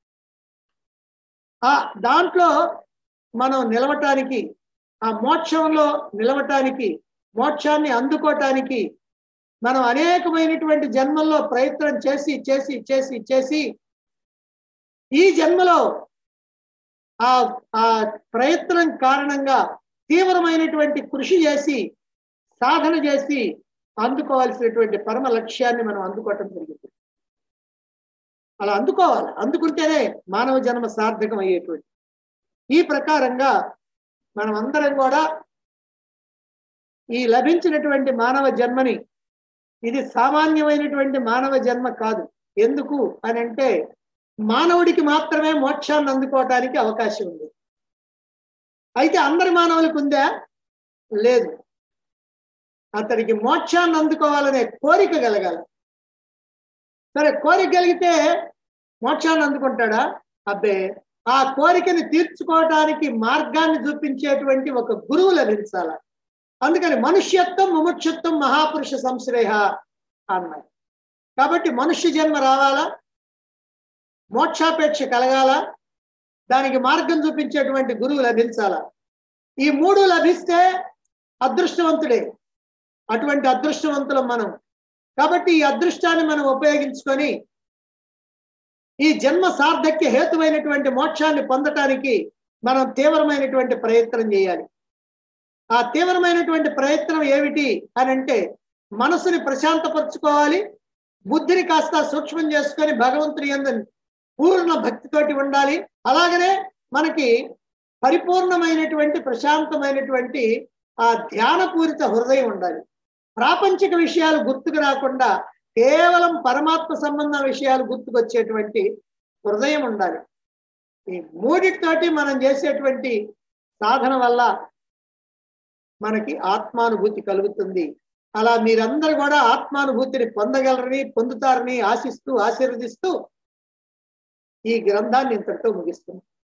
ఆ దాంట్లో మనం నిలవటానికి, ఆ మోక్షంలో నిలవటానికి, మోక్షాన్ని అందుకోవటానికి మనం అనేకమైనటువంటి జన్మల్లో ప్రయత్నం చేసి చేసి చేసి చేసి ఈ జన్మలో ఆ ఆ ప్రయత్నం కారణంగా తీవ్రమైనటువంటి కృషి చేసి, సాధన చేసి అందుకోవాల్సినటువంటి పరమ లక్ష్యాన్ని మనం అందుకోవటం జరిగింది. అలా అందుకోవాలి, అందుకుంటేనే మానవ జన్మ సార్థకం అయ్యేటువంటి. ఈ ప్రకారంగా మనం అందరం కూడా ఈ లభించినటువంటి మానవ జన్మని, ఇది సామాన్యమైనటువంటి మానవ జన్మ కాదు. ఎందుకు అని అంటే, మానవుడికి మాత్రమే మోక్షాన్ని అందుకోవటానికి అవకాశం ఉంది. అయితే అందరి మానవులకు ఉందా? లేదు. అతడికి మోక్షాన్ని అందుకోవాలనే కోరిక కలగాలి. సరే, కోరిక కలిగితే మోక్షాన్ని అందుకుంటాడా? అబ్బే, ఆ కోరికని తీర్చుకోవడానికి మార్గాన్ని చూపించేటువంటి ఒక గురువు లభించాల. అందుకని మనుష్యత్వం ముముక్షత్వం మహాపురుష సంశ్రేహ అన్నారు. కాబట్టి మనుష్య జన్మ రావాలా, మోక్షాపేక్ష కలగాల, దానికి మార్గం చూపించేటువంటి గురువు లభించాలా. ఈ మూడు లభిస్తే అదృష్టవంతుడే. అటువంటి అదృష్టవంతులం మనం. కాబట్టి ఈ అదృష్టాన్ని మనం ఉపయోగించుకొని ఈ జన్మ సార్థక్య హేతువైనటువంటి మోక్షాన్ని పొందటానికి మనం తీవ్రమైనటువంటి ప్రయత్నం చేయాలి. ఆ తీవ్రమైనటువంటి ప్రయత్నం ఏమిటి అని అంటే, మనసుని ప్రశాంతపరచుకోవాలి, బుద్ధిని కాస్త సూక్ష్మం చేసుకొని భగవంతుని యందు పూర్ణ భక్తితోటి ఉండాలి. అలాగనే మనకి పరిపూర్ణమైనటువంటి ప్రశాంతమైనటువంటి ఆ ధ్యానపూరిత హృదయం ఉండాలి. ప్రాపంచిక విషయాలు గుర్తుకు రాకుండా కేవలం పరమాత్మ సంబంధ విషయాలు గుర్తుకొచ్చేటువంటి హృదయం ఉండాలి. ఈ మూడిటితోటి మనం చేసేటువంటి సాధన వల్ల మనకి ఆత్మానుభూతి కలుగుతుంది. అలా మీరందరూ కూడా ఆత్మానుభూతిని పొందగలరని, పొందుతారని ఆశిస్తూ ఆశీర్వదిస్తూ ఈ గ్రంథాన్ని ఇంతటితో ముగిస్తుంది.